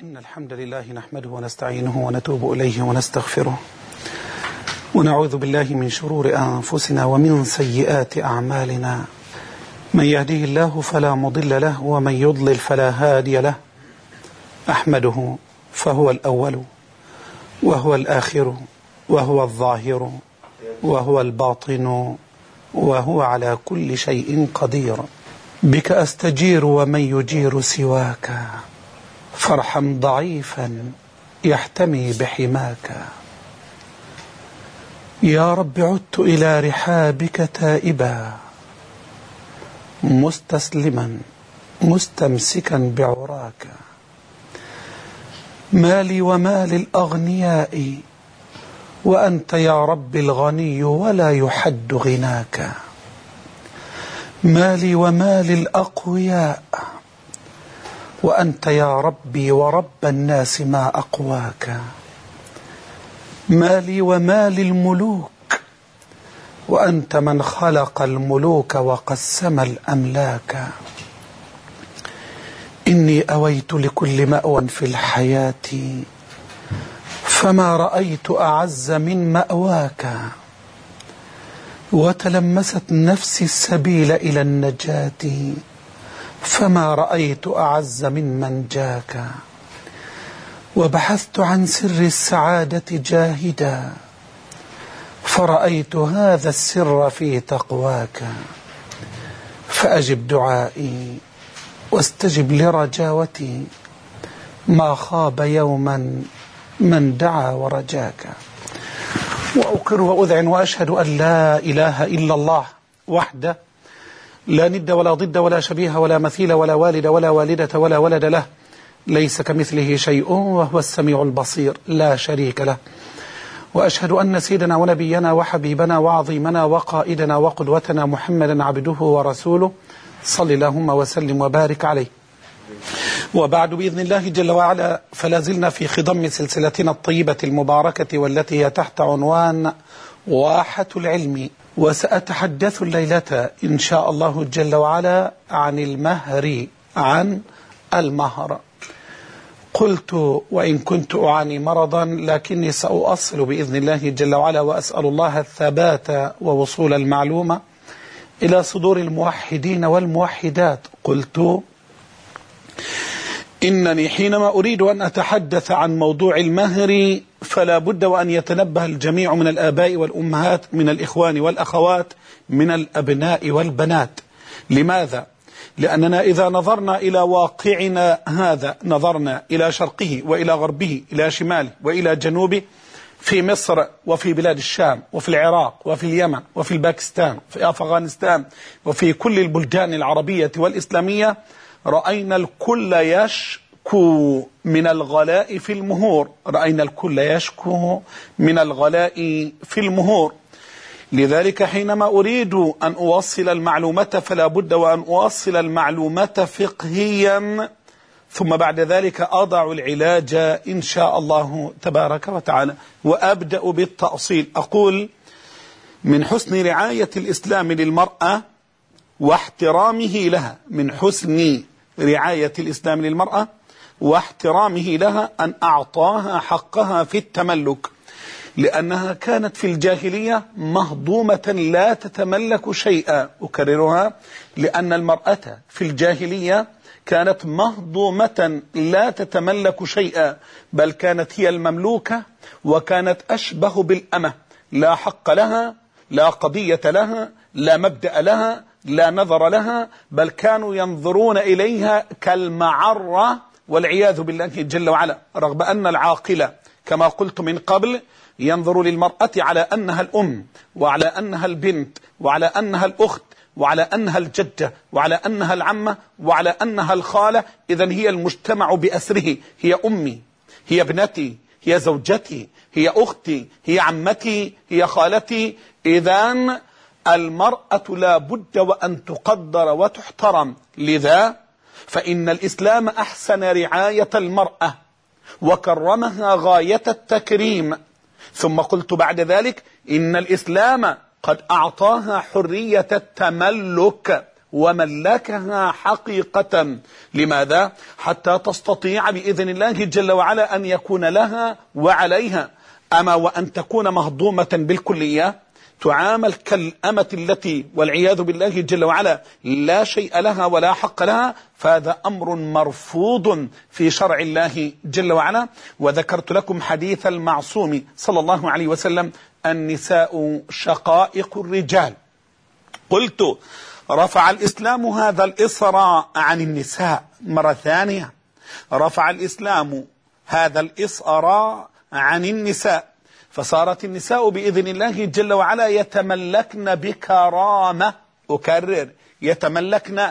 إن الحمد لله نحمده ونستعينه ونتوب إليه ونستغفره ونعوذ بالله من شرور أنفسنا ومن سيئات أعمالنا. من يهديه الله فلا مضل له ومن يضلل فلا هادي له. أحمده فهو الأول وهو الآخر وهو الظاهر وهو الباطن وهو على كل شيء قدير. بك أستجير ومن يجير سواك، فارحم ضعيفا يحتمي بحماك. يا رب عدت إلى رحابك تائبا مستسلما مستمسكا بعراك. مالي ومال الأغنياء وأنت يا رب الغني ولا يحد غناك. مالي ومال الأقوياء وأنت يا ربي ورب الناس ما أقواك. مالي ومال الملوك وأنت من خلق الملوك وقسم الأملاك. إني أويت لكل مأوى في الحياة فما رأيت أعز من مأواك. وتلمست نفسي السبيل إلى النجاة فما رأيت أعز من منجاك. وبحثت عن سر السعادة جاهدا فرأيت هذا السر في تقواك. فأجب دعائي واستجب لرجاوتي ما خاب يوما من دعا ورجاك. وأقر وأذعن وأشهد أن لا إله إلا الله وحده لا ند ولا ضد ولا شبيه ولا مثيل ولا والد ولا والدة ولا ولد له، ليس كمثله شيء وهو السميع البصير لا شريك له. وأشهد أن سيدنا ونبينا وحبيبنا وعظيمنا وقائدنا وقدوتنا محمدا عبده ورسوله صل اللهم وسلم وبارك عليه. وبعد بإذن الله جل وعلا فلا زلنا في خضم سلسلتنا الطيبة المباركة والتي هي تحت عنوان واحة العلم. وسأتحدث الليلة إن شاء الله جل وعلا عن المهر، عن المهر. قلت وإن كنت أعاني مرضا لكني سأؤصل بإذن الله جل وعلا، وأسأل الله الثبات ووصول المعلومة إلى صدور الموحدين والموحدات. قلت إنني حينما أريد أن أتحدث عن موضوع المهر فلا بد وأن يتنبه الجميع من الآباء والأمهات، من الإخوان والأخوات، من الأبناء والبنات. لماذا؟ لأننا إذا نظرنا إلى واقعنا هذا، نظرنا إلى شرقه وإلى غربه، إلى شماله وإلى جنوبه، في مصر وفي بلاد الشام وفي العراق وفي اليمن وفي الباكستان وفي أفغانستان وفي كل البلدان العربية والإسلامية، رأينا الكل يشكو من الغلاء في المهور، رأينا الكل يشكو من الغلاء في المهور. لذلك حينما أريد أن أوصل المعلومة فلا بد وأن أوصل المعلومة فقهيا، ثم بعد ذلك أضع العلاج إن شاء الله تبارك وتعالى. وأبدأ بالتأصيل. أقول من حسن رعاية الإسلام للمرأة واحترامه لها، من حسن رعاية الإسلام للمرأة واحترامه لها أن أعطاها حقها في التملك، لأنها كانت في الجاهلية مهضومة لا تتملك شيئا. أكررها، لأن المرأة في الجاهلية كانت مهضومة لا تتملك شيئا، بل كانت هي المملوكة وكانت أشبه بالأمة، لا حق لها، لا قضية لها، لا مبدأ لها، لا نظر لها، بل كانوا ينظرون إليها كالمعرة والعياذ بالله جل وعلا. رغم أن العاقلة كما قلت من قبل ينظر للمرأة على أنها الأم، وعلى أنها البنت، وعلى أنها الأخت، وعلى أنها الجدة، وعلى أنها العمة، وعلى أنها الخالة. إذن هي المجتمع بأسره، هي أمي، هي ابنتي، هي زوجتي، هي أختي، هي عمتي، هي خالتي. إذن المرأة لا بد وأن تقدر وتحترم. لذا فإن الإسلام أحسن رعاية المرأة وكرمها غاية التكريم. ثم قلت بعد ذلك إن الإسلام قد أعطاها حرية التملك وملكها حقيقة. لماذا؟ حتى تستطيع بإذن الله جل وعلا أن يكون لها وعليها. أما وأن تكون مهضومة بالكلية تعامل كالأمة التي والعياذ بالله جل وعلا لا شيء لها ولا حق لها، فهذا أمر مرفوض في شرع الله جل وعلا. وذكرت لكم حديث المعصوم صلى الله عليه وسلم: النساء شقائق الرجال. قلت: رفع الإسلام هذا الإصر عن النساء. مرة ثانية، رفع الإسلام هذا الإصر عن النساء، فصارت النساء بإذن الله جل وعلا يتملكن بكرامة. أكرر: يتملكن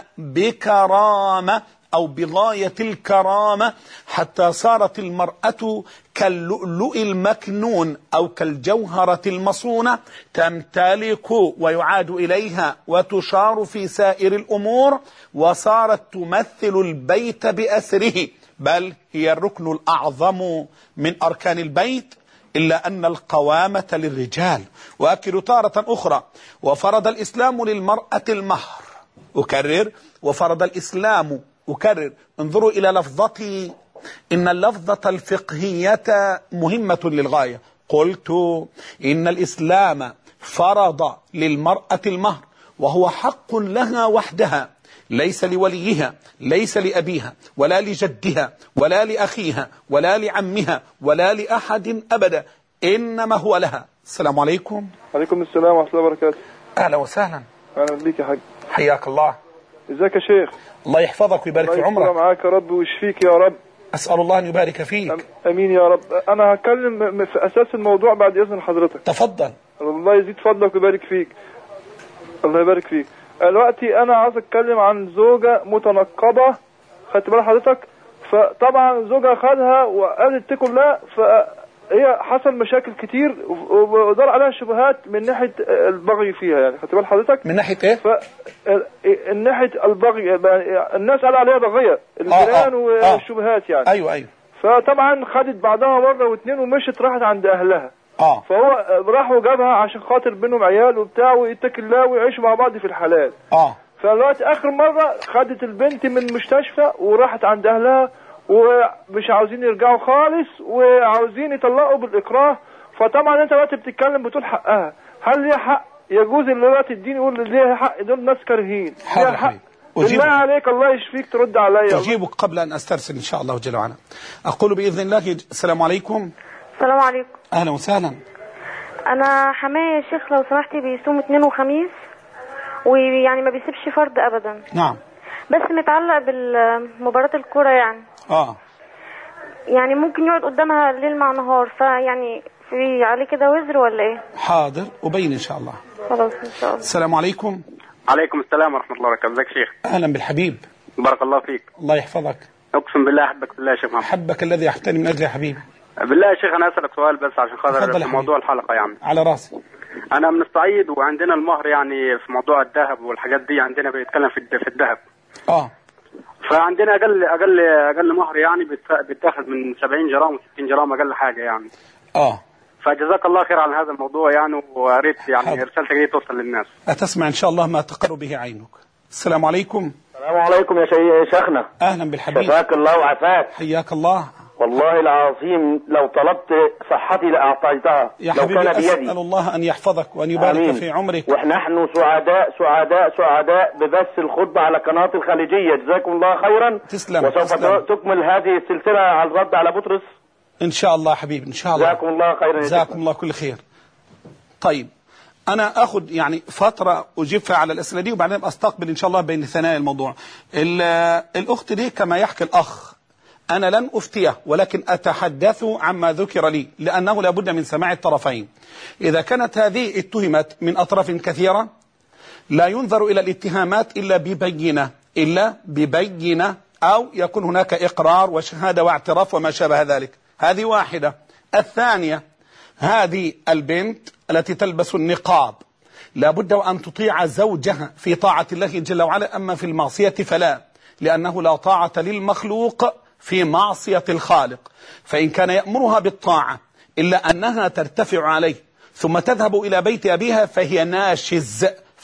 بكرامة أو بغاية الكرامة، حتى صارت المرأة كاللؤلؤ المكنون أو كالجوهرة المصونة، تمتلك ويعاد إليها وتشار في سائر الأمور، وصارت تمثل البيت بأسره، بل هي الركن الأعظم من أركان البيت، إلا أن القوامة للرجال. وأكد تارة أخرى: وفرض الإسلام للمرأة المهر. أكرر: وفرض الإسلام. أكرر: انظروا إلى لفظتي، إن اللفظة الفقهية مهمة للغاية. قلت: إن الإسلام فرض للمرأة المهر، وهو حق لها وحدها، ليس لوليها، ليس لأبيها ولا لجدها ولا لأخيها ولا لعمها ولا لأحد أبدا، إنما هو لها. السلام عليكم. عليكم السلام ورحمة الله وبركاته. أهلا وسهلا. أهلا بك يا حاج. حياك الله. ازيك يا شيخ؟ الله يحفظك ويبارك في عمرك. الله معاك يا رب ويشفيك يا رب. أسأل الله أن يبارك فيك. أمين يا رب. أنا هتكلم في أساس الموضوع بعد إذن حضرتك. تفضل. الله يزيد فضلك ويبارك فيك. الله يبارك فيك. دلوقتي أنا عايز أتكلم عن زوجة متنقبة، خدت بال حضرتك؟ فطبعا زوجها خدها وقالت تكن لا، فهي حصل مشاكل كتير ودار عليها شبهات من ناحية البغي فيها، يعني خدت بال حضرتك؟ من ناحية إيه؟ من ناحية البغي، الناس قال عليها بغية، الجيران والشبهات يعني. أيوه. فطبعا خدت بعضها مرة واثنين ومشت راحت عند أهلها. فهو راح وجابها عشان خاطر بينهم عيال وبتاع ويتكل الله ويعيشوا مع بعض في الحلال. فالوقت اخر مرة خدت البنت من المستشفى وراحت عند اهلها ومش عاوزين يرجعوا خالص وعاوزين يطلقوا بالاكراه. فطبعا انت دلوقتي بتتكلم بتقول حقها، هل ليها حق؟ يجوز ان دلوقتي الدين يقول ليها حق؟ دول ناس كارهين. ليها حق؟ بالله عليك الله يشفيك ترد عليا. أجيبك قبل أن أسترسل إن شاء الله جل وعلا. أقول بإذن الله: السلام عليكم. السلام عليكم. أهلا وسهلا. أنا حماية يا شيخ لو سمحتي بيصوم اثنين وخميس ويعني ما بيسيبش فرض أبدا. نعم. بس متعلق بالمباراة الكرة يعني. يعني ممكن يقعد قدامها ليل مع نهار، فيعني في عليه كده وزر ولا إيه؟ حاضر أبين إن شاء الله. خلاص إن شاء الله. السلام عليكم. عليكم السلام ورحمة الله وبركاته. ازيك شيخ؟ أهلا بالحبيب. بارك الله فيك. الله يحفظك. أقسم بالله أحبك بالله يا شيخ محمد. أحبك الذي أحتني من أجل يا حبيبي. بالله يا شيخ أنا أسألك سؤال بس عشان خاطر في موضوع الحلقة يعني. على راسي. أنا من الصعيد وعندنا المهر يعني في موضوع الذهب والحاجات دي عندنا بيتكلم في الذهب. فعندنا أقل مهر يعني بيتاخذ من 70 جرام و60 جرام أقل حاجة يعني. فجزاك الله خير على هذا الموضوع يعني، وقريت يعني رسالتك دي توصل للناس. أتسمع إن شاء الله ما تقر به عينك. السلام عليكم. السلام عليكم يا شيخنا. أهلا بالحبيب. شفاك الله وعافاك. حياك الله. والله العظيم لو طلبت صحتي لأعطيتها يا حبيبي. لو كان بيدي. أسأل الله أن يحفظك وأن يبارك آمين. في عمرك. ونحن سعداء ببث الخطبة على قناة الخليجية. جزاكم الله خيرا. تسلم. وسوف تكمل هذه السلسلة على الرد على بطرس إن شاء الله حبيبي إن شاء الله. جزاكم الله خيرا. جزاكم الله كل خير. طيب أنا أخذ يعني فترة أجيب فيها على الأسئلة دي وبعدين أستقبل إن شاء الله بين ثنايا الموضوع. الأخت دي كما يحكي الأخ أنا لن أفتيه ولكن أتحدث عما ذكر لي، لأنه لابد من سماع الطرفين. إذا كانت هذه اتهمت من أطراف كثيرة لا ينظر إلى الاتهامات إلا ببينة أو يكون هناك إقرار وشهادة واعتراف وما شابه ذلك. هذه واحدة. الثانية، هذه البنت التي تلبس النقاب لابد أن تطيع زوجها في طاعة الله جل وعلا، أما في المعصية فلا، لأنه لا طاعة للمخلوق في معصية الخالق. فإن كان يأمرها بالطاعة إلا أنها ترتفع عليه ثم تذهب إلى بيت أبيها فهي ناشز،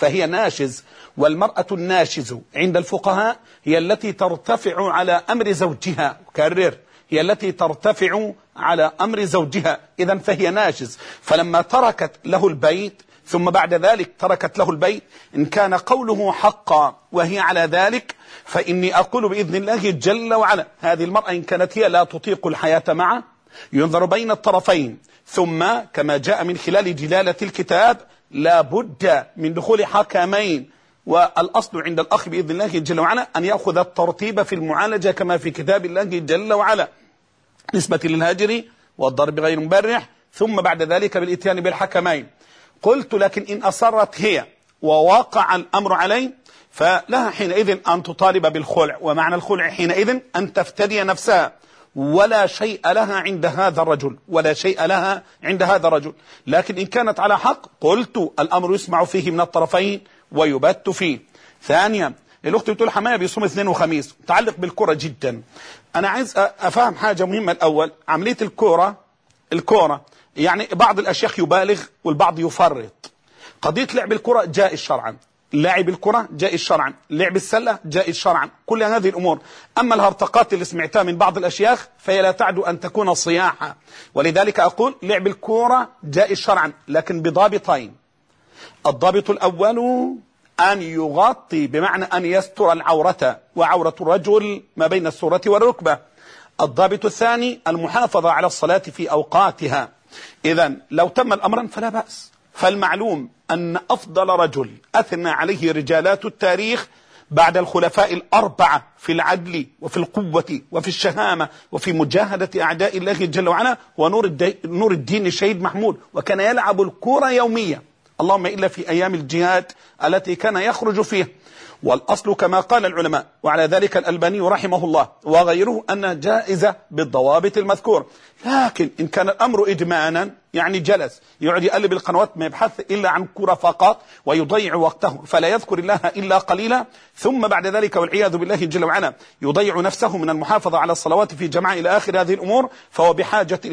فهي ناشز. والمرأة الناشز عند الفقهاء هي التي ترتفع على أمر زوجها، كرر، هي التي ترتفع على أمر زوجها، إذن فهي ناشز. فلما تركت له البيت ثم بعد ذلك تركت له البيت، إن كان قوله حقا وهي على ذلك، فإني أقول بإذن الله جل وعلا هذه المرأة إن كانت هي لا تطيق الحياة معه ينظر بين الطرفين، ثم كما جاء من خلال جلالة الكتاب لا بد من دخول حكمين. والأصل عند الأخ بإذن الله جل وعلا أن يأخذ الترتيب في المعالجة كما في كتاب الله جل وعلا نسبة للهاجر والضرب غير مبرح، ثم بعد ذلك بالإتيان بالحكمين. قلت لكن إن أصرت هي ووقع الأمر عليه فلها حينئذ أن تطالب بالخلع، ومعنى الخلع حينئذ أن تفتدي نفسها، ولا شيء لها عند هذا الرجل، ولا شيء لها عند هذا الرجل. لكن إن كانت على حق قلت الأمر يسمع فيه من الطرفين ويبت فيه. ثانيا الأخت بتقول حماية بيصوم اثنين وخميس، متعلق بالكرة جدا. أنا عايز أفهم حاجة مهمة الأول، عملية الكرة يعني بعض الأشياخ يبالغ والبعض يفرط. قضية لعب الكرة جائز شرعا، لاعب الكرة جائز شرعا، لعب السلة جائز شرعا، كل هذه الأمور. أما الهرطقات اللي سمعتها من بعض الأشياخ فهي لا تعد أن تكون صياحة. ولذلك أقول لعب الكرة جائز شرعا لكن بضابطين. الضابط الأول أن يغطي بمعنى أن يستر العورة، وعورة الرجل ما بين السرة والركبة. الضابط الثاني المحافظة على الصلاة في أوقاتها. إذن لو تم الأمر فلا بأس. فالمعلوم أن أفضل رجل أثنى عليه رجالات التاريخ بعد الخلفاء الأربعة في العدل وفي القوة وفي الشهامة وفي مجاهدة أعداء الله جل وعلا هو نور الدين الشهيد محمود، وكان يلعب الكرة يوميا، اللهم إلا في أيام الجهاد التي كان يخرج فيها. والأصل كما قال العلماء وعلى ذلك الألباني رحمه الله وغيره أنها جائزة بالضوابط المذكور. لكن إن كان الأمر إدمانا يعني جلس يقعد يقلب القنوات ما يبحث إلا عن كرة فقط ويضيع وقته فلا يذكر الله إلا قليلا، ثم بعد ذلك والعياذ بالله جل وعلا يضيع نفسه من المحافظة على الصلوات في جماعة إلى آخر هذه الأمور، فهو بحاجة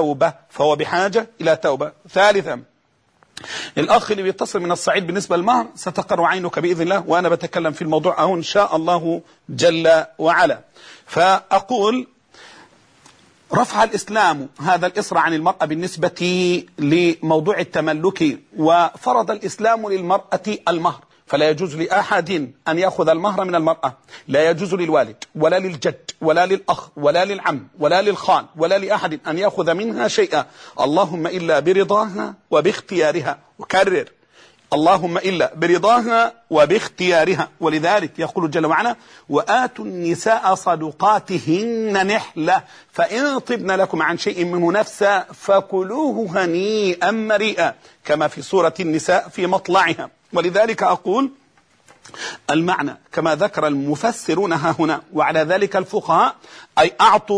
إلى توبة. ثالثا الأخ اللي بيتصل من الصعيد بالنسبة للمهر ستقر عينك بإذن الله، وأنا بتكلم في الموضوع أهو إن شاء الله جل وعلا. فأقول رفع الإسلام هذا الإصرار عن المرأة بالنسبة لموضوع التملك، وفرض الإسلام للمرأة المهر، فلا يجوز لأحد أن يأخذ المهر من المرأة، لا يجوز للوالد ولا للجد ولا للأخ ولا للعم ولا للخال ولا لأحد أن يأخذ منها شيئا، اللهم إلا برضاها وباختيارها. وكرر اللهم إلا برضاها وباختيارها. ولذلك يقول جل وعلا وآتوا النساء صدقاتهن نحلة فإن طبن لكم عن شيء منه نفسا فكلوه هنيئا مريئا، كما في سورة النساء في مطلعها. ولذلك أقول المعنى كما ذكر المفسرون ها هنا وعلى ذلك الفقهاء أي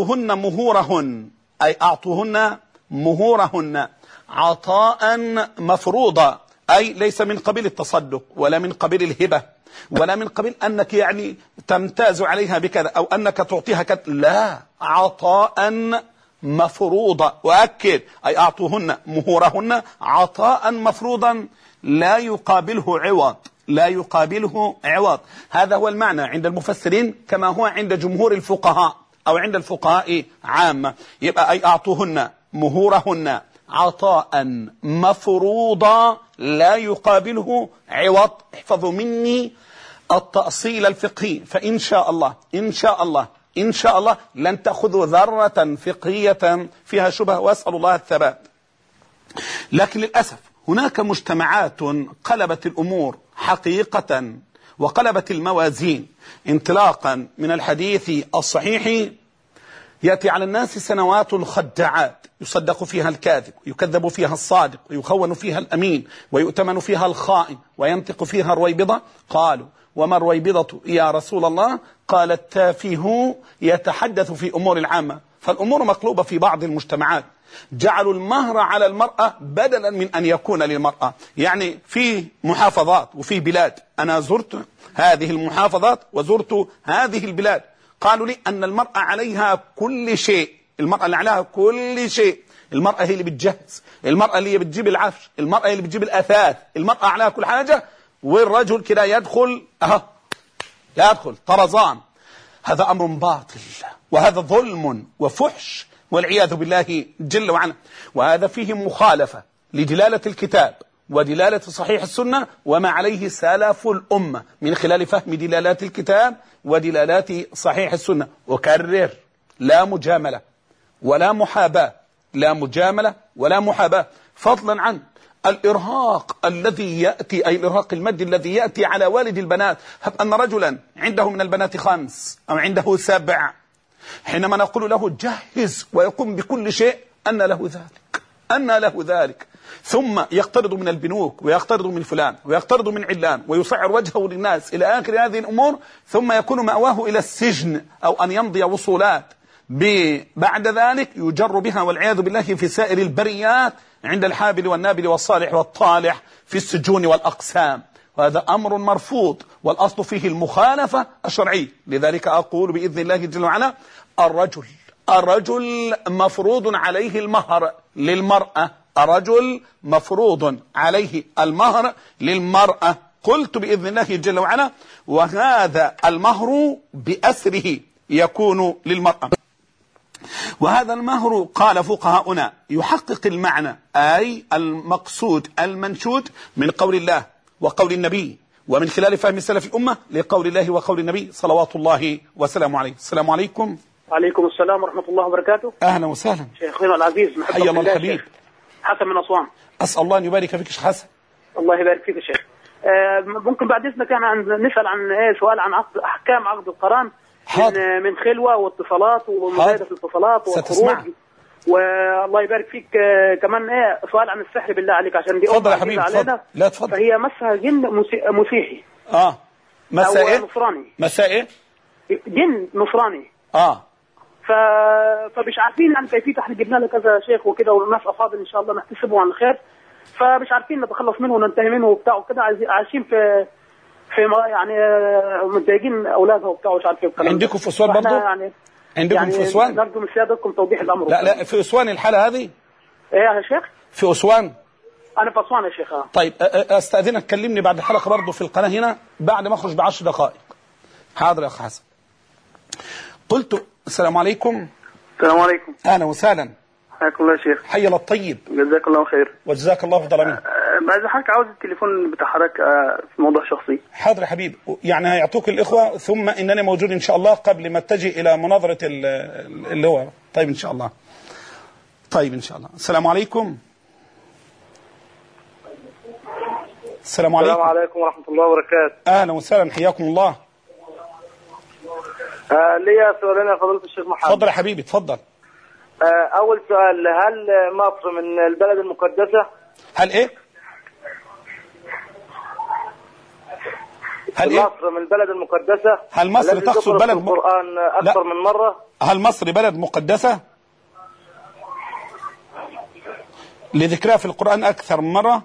أعطوهن مهورهن عطاء مفروضا، أي ليس من قبيل التصدق ولا من قبيل الهبة ولا من قبيل أنك يعني تمتاز عليها بكذا أو أنك تعطيها كذا، لا، عطاء مفروضا. وأكد أي أعطوهن مهورهن عطاء مفروضا لا يقابله عوض. هذا هو المعنى عند المفسرين كما هو عند جمهور الفقهاء أو عند الفقهاء عامة. يبقى أي أعطوهن مهورهن عطاء مفروضا لا يقابله عوض. احفظوا مني التأصيل الفقهي، فإن شاء الله لن تأخذوا ذرة فقهية فيها شبه، وأسأل الله الثبات. لكن للأسف هناك مجتمعات قلبت الأمور حقيقة وقلبت الموازين. انطلاقا من الحديث الصحيح يأتي على الناس سنوات خداعات يصدق فيها الكاذب ويكذب فيها الصادق ويخون فيها الأمين ويؤتمن فيها الخائن وينطق فيها الرويبضة. قالوا وما الرويبضة يا رسول الله؟ قال التافه يتحدث في أمور العامة. فالأمور مقلوبة في بعض المجتمعات، جعلوا المهر على المرأة بدلا من أن يكون للمرأة. يعني في محافظات وفي بلاد، أنا زرت هذه المحافظات وزرت هذه البلاد، قالوا لي أن المرأة عليها كل شيء، المرأة اللي عليها كل شيء، المرأة هي اللي بتجهز، المرأة اللي بتجيب العفش، المرأة اللي بتجيب الأثاث، المرأة عليها كل حاجة، والرجل كده يدخل يدخل طرزان. هذا أمر باطل، وهذا ظلم وفحش والعياذ بالله جل وعلا. وهذا فيه مخالفة لدلالة الكتاب ودلالة صحيح السنة وما عليه سلف الأمة من خلال فهم دلالات الكتاب ودلالات صحيح السنة. وكرر: لا مجاملة ولا محاباة، لا مجاملة ولا محاباة، فضلا عن الإرهاق الذي يأتي، أي الإرهاق المادي الذي يأتي على والد البنات. هب أن رجلا عنده من البنات 5 أو عنده 7، حينما نقول له جهز ويقوم بكل شيء، أن له ذلك، ثم يقترض من البنوك ويقترض من فلان ويقترض من علان ويسعر وجهه للناس إلى آخر هذه الأمور، ثم يكون مأواه إلى السجن أو أن يمضي وصولات. بعد ذلك يجر بها والعياذ بالله في سائر البريات عند الحابل والنابل والصالح والطالح في السجون والأقسام. وهذا أمر مرفوض، والأصل فيه المخالفة الشرعية. لذلك أقول بإذن الله جل وعلا: الرجل مفروض عليه المهر للمرأة، الرجل مفروض عليه المهر للمرأة. قلت بإذن الله جل وعلا: وهذا المهر بأسره يكون للمرأة. وهذا المهر قال فقهاؤنا يحقق المعنى، أي المقصود المنشود من قول الله وقول النبي، ومن خلال فهم سلف الأمة لقول الله وقول النبي صلوات الله وسلامه عليه. السلام عليكم. وعليكم السلام ورحمة الله وبركاته. أهلا وسهلا شيخنا العزيز، حيا الله الحبيب. حسن من أسوان. أسأل الله أن يبارك فيك شيخ حسن. الله يبارك فيك يا شيخ. ممكن بعد إذنك نسأل عن سؤال عن أحكام عقد القران من خلوة واتصالات ومزايدة الاتصالات والخروج. والله يبارك فيك كمان سؤال عن السحر بالله عليك، عشان دي تفضل يا حبيبي. تفضل. لا تفضل. فهي مسها جن مسيحي مسا أو إيه؟ نصراني. مسا إيه؟ جن نصراني. فمش عارفين عن كيفية. احنا جبنا له كذا شيخ وكده والناس أفاضل إن شاء الله نحتسبه عن الخير، فمش عارفين نتخلص منه وننتهي منه وبتاع وكده. عايشين في يعني متضايقين أولادها وبتاع ومش عارف ايه. عندكم في أسوان برضه؟ عندكم في أسوان؟ نرجو من سيادتكم توضيح الأمر. لا في أسوان الحالة هذه؟ إيه يا شيخ؟ في أسوان؟ أنا في أسوان يا شيخ. طيب أستأذنك كلمني بعد الحلقة برضه في القناة هنا بعد ما أخرج ب10 دقائق. حاضر يا أخ حسن. قلت السلام عليكم. السلام عليكم. أهلا وسهلا. حياك الله يا شيخ. حي الله الطيب. جزاك الله خير. وجزاك الله أفضل منه. بعد حضرتك عاوز التليفون بتاع حضرتك في موضوع شخصي. حاضر يا حبيبي، يعني هيعطوك الإخوة، ثم إنني موجود إن شاء الله قبل ما اتجه إلى مناظرة اللي هو. طيب إن شاء الله. طيب إن شاء الله. السلام عليكم. السلام عليكم. السلام عليكم ورحمة الله وبركاته. أهلا وسهلا، حياكم الله. ليا سؤالين يا فضيلة الشيخ محمد. تفضل يا حبيبي تفضل. أول سؤال: هل مصر من البلد المقدسة؟ هل إيه؟ مصر من البلد المقدسة؟ هل مصر تقصد بلد القرآن أكثر من مرة؟ هل مصر بلد مقدسة لذكرها في القرآن أكثر من مرة؟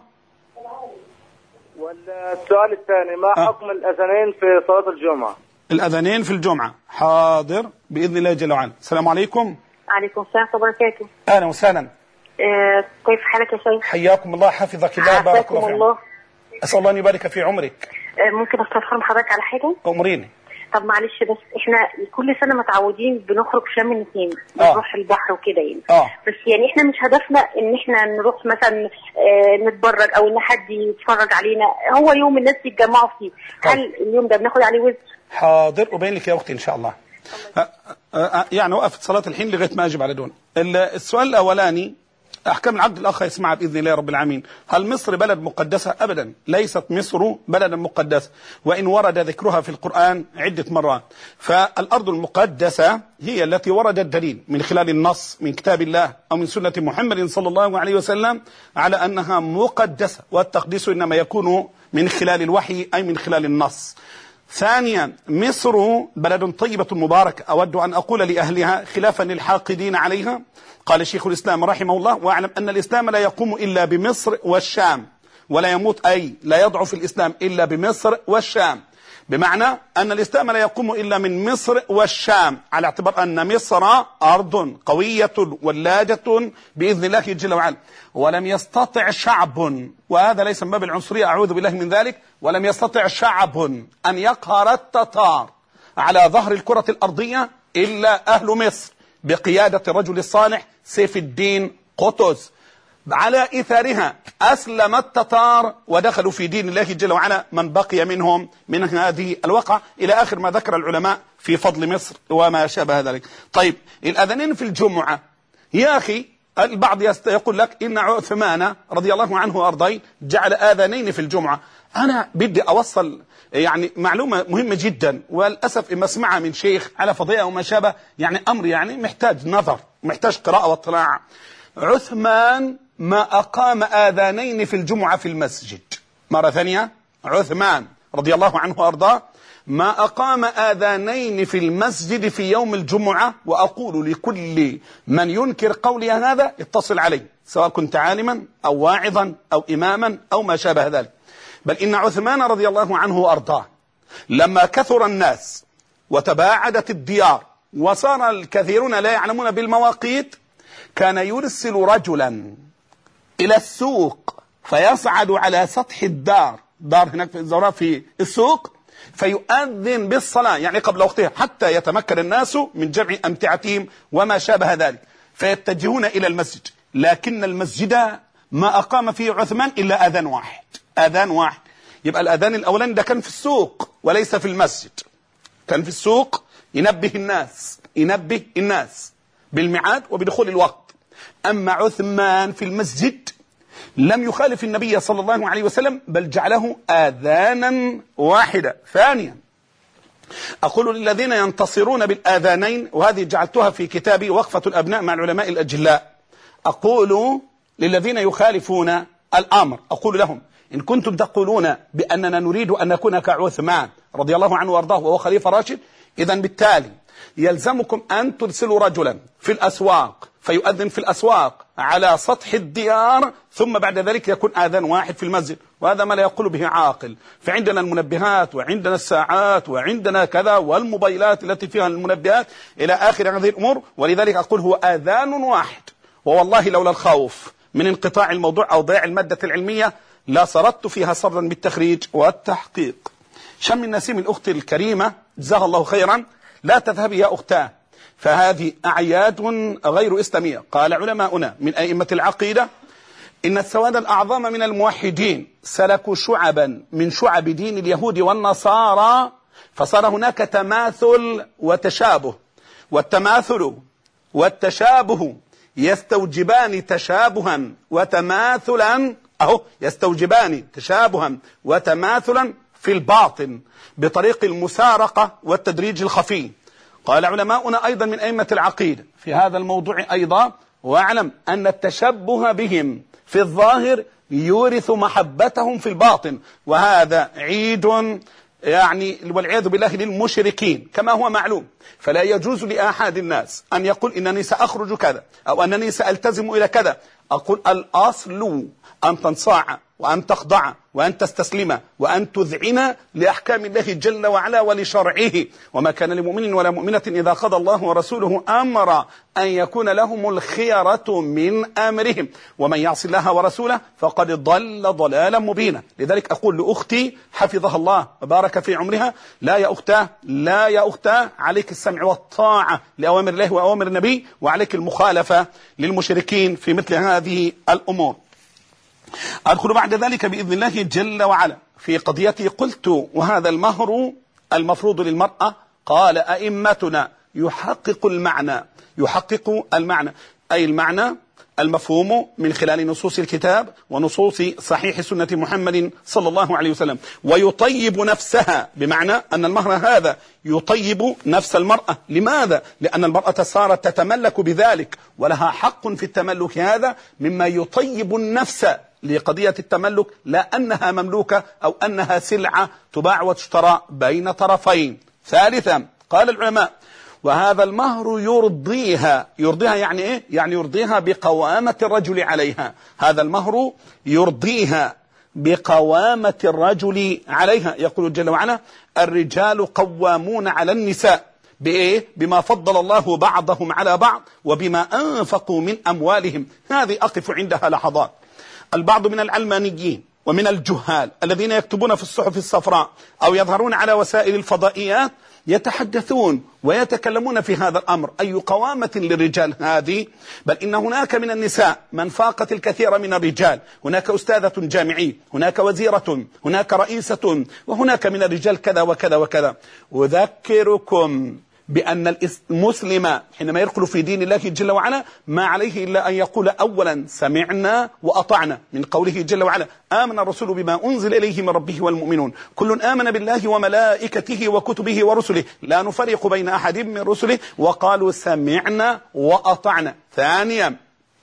والسؤال الثاني: ما حكم الأذانين في صلاة الجمعة؟ الأذانين في الجمعة. حاضر بإذن الله جل وعلا. السلام عليكم. عليكم السلام وبركاته. أهلا وسهلا. كيف حالك يا شيخ؟ حياكم الله، حفظك الله، بارك الله فيك. أسأل الله أن يبارك في عمرك. ممكن أستفسر من حضرتك على حاجة؟ أمريني. طب معلش، بس احنا كل سنة متعودين بنخرج شام الاثنين نروح البحر وكده يعني. بس يعني احنا مش هدفنا ان احنا نروح مثلا نتبرج او ان حد يتفرج علينا، هو يوم الناس يتجمعوا فيه. هل اليوم ده بناخد عليه وزر؟ حاضر أبين لك يا أختي إن شاء الله. يعني وقفت صلاة الحين لغاية ما أجب على دون. السؤال الأولاني: أحكام العقد الأخ يسمعها بإذن الله رب العالمين. هل مصر بلد مقدسة؟ أبدا، ليست مصر بلدا مقدسة، وإن ورد ذكرها في القرآن عدة مرات. فالأرض المقدسة هي التي ورد الدليل من خلال النص من كتاب الله أو من سنة محمد صلى الله عليه وسلم على أنها مقدسة، والتقديس إنما يكون من خلال الوحي أي من خلال النص. ثانيا: مصر بلد طيبة مباركة، أود أن أقول لأهلها خلافا للحاقدين عليها. قال شيخ الإسلام رحمه الله: واعلم أن الإسلام لا يقوم إلا بمصر والشام، ولا يموت أي لا يضعف الإسلام إلا بمصر والشام. بمعنى أن الإسلام لا يقوم إلا من مصر والشام، على اعتبار أن مصر أرض قوية ولاجة بإذن الله جل وعلا، ولم يستطع شعب، وهذا ليس من باب العنصرية أعوذ بالله من ذلك، ولم يستطع شعب أن يقهر التتار على ظهر الكرة الأرضية إلا أهل مصر بقيادة الرجل الصالح سيف الدين قطز. على إثارها أسلم التتار ودخلوا في دين الله جل وعلا من بقي منهم من هذه الوقعة، إلى آخر ما ذكر العلماء في فضل مصر وما شابه ذلك. طيب، الأذانين في الجمعة يا أخي، البعض يقول لك إن عثمان رضي الله عنه وأرضاه جعل آذانين في الجمعة. أنا بدي أوصل يعني معلومة مهمة جدا، والأسف إما اسمعها من شيخ على فضيئة وما شابه، يعني أمر يعني محتاج نظر، محتاج قراءة واطلاع. عثمان ما أقام آذانين في الجمعة في المسجد. مرة ثانية، عثمان رضي الله عنه وأرضاه ما أقام آذانين في المسجد في يوم الجمعة. وأقول لكل من ينكر قولي هذا اتصل علي، سواء كنت عالما أو واعظا أو إماما أو ما شابه ذلك. بل إن عثمان رضي الله عنه وأرضاه لما كثر الناس وتباعدت الديار وصار الكثيرون لا يعلمون بالمواقيت، كان يرسل رجلا إلى السوق فيصعد على سطح الدار هناك في الزوراء في السوق، فيؤذن بالصلاة يعني قبل وقتها، حتى يتمكن الناس من جمع أمتعتهم وما شابه ذلك، فيتجهون إلى المسجد. لكن المسجد ما أقام فيه عثمان إلا أذان واحد، أذان واحد. يبقى الأذان الأولاني ده كان في السوق وليس في المسجد، كان في السوق ينبه الناس بالميعاد وبدخول الوقت. أما عثمان في المسجد لم يخالف النبي صلى الله عليه وسلم، بل جعله آذانا واحدة. ثانيا، أقول للذين ينتصرون بالآذانين، وهذه جعلتها في كتابي وقفة الأبناء مع العلماء الأجلاء، أقول للذين يخالفون الأمر، أقول لهم: إن كنتم تقولون بأننا نريد أن نكون كعثمان رضي الله عنه وارضاه وهو خليفة راشد، إذن بالتالي يلزمكم أن ترسلوا رجلا في الأسواق فيؤذن في الأسواق على سطح الديار، ثم بعد ذلك يكون آذان واحد في المسجد، وهذا ما لا يقول به عاقل. فعندنا المنبهات وعندنا الساعات وعندنا كذا والموبايلات التي فيها المنبهات إلى آخر هذه الأمور، ولذلك أقول هو آذان واحد. ووالله لولا الخوف من انقطاع الموضوع أو ضياع المادة العلمية لا سردت فيها سردا بالتخريج والتحقيق. شم النسيم الأخت الكريمة جزاها الله خيرا: لا تذهبي يا أختاه، فهذه أعياد غير إسلامية. قال علماؤنا من أئمة العقيدة: إن السواد الأعظم من الموحدين سلكوا شعبا من شعب دين اليهود والنصارى، فصار هناك تماثل وتشابه، والتماثل والتشابه يستوجبان تشابها وتماثلا، يستوجبان تشابها وتماثلا في الباطن بطريق المسارقة والتدريج الخفي. قال علماؤنا أيضا من أئمة العقيدة في هذا الموضوع أيضا: واعلم أن التشبه بهم في الظاهر يورث محبتهم في الباطن، وهذا عيد يعني والعياذ بالله للمشركين كما هو معلوم. فلا يجوز لأحد الناس أن يقول إنني سأخرج كذا أو أنني سألتزم إلى كذا. أقول الأصل أن تنصاع وأن تخضع وأن تستسلم وأن تذعن لأحكام الله جل وعلا ولشرعه. وما كان لمؤمن ولا مؤمنة إذا قضى الله ورسوله أمرا أن يكون لهم الخيرة من أمرهم، ومن يعص الله ورسوله فقد ضل ضلالا مبينا. لذلك أقول لأختي حفظها الله وبارك في عمرها: لا يا أختاه عليك السمع والطاعة لأوامر الله وأوامر النبي، وعليك المخالفة للمشركين في مثل هذه الأمور. أدخل بعد ذلك بإذن الله جل وعلا في قضيتي. قلت: وهذا المهر المفروض للمرأة. قال أئمتنا: يحقق المعنى، أي المعنى المفهوم من خلال نصوص الكتاب ونصوص صحيح سنة محمد صلى الله عليه وسلم، ويطيب نفسها، بمعنى أن المهر هذا يطيب نفس المرأة. لماذا؟ لأن المرأة صارت تتملك بذلك ولها حق في التملك هذا مما يطيب النفس لقضية التملك، لا أنها مملوكة أو أنها سلعة تباع وتشترى بين طرفين. ثالثا، قال العلماء: وهذا المهر يرضيها يعني إيه؟ يعني يرضيها بقوامة الرجل عليها. هذا المهر يرضيها بقوامة الرجل عليها. يقول جل وعلا الرجال قوامون على النساء بإيه؟ بما فضل الله بعضهم على بعض وبما أنفقوا من أموالهم. هذه أقف عندها لحظات. البعض من العلمانيين ومن الجهال الذين يكتبون في الصحف الصفراء أو يظهرون على وسائل الفضائيات يتحدثون ويتكلمون في هذا الأمر. أي قوامة للرجال هذه؟ بل إن هناك من النساء من فاقت الكثير من الرجال. هناك أستاذة جامعية، هناك وزيرة، هناك رئيسة، وهناك من الرجال كذا وكذا وكذا. أذكركم بأن المسلم حينما يدخل في دين الله جل وعلا ما عليه إلا أن يقول أولا سمعنا وأطعنا، من قوله جل وعلا آمن الرسول بما أنزل إليه من ربه والمؤمنون كل آمن بالله وملائكته وكتبه ورسله لا نفرق بين أحد من رسله وقالوا سمعنا وأطعنا. ثانيا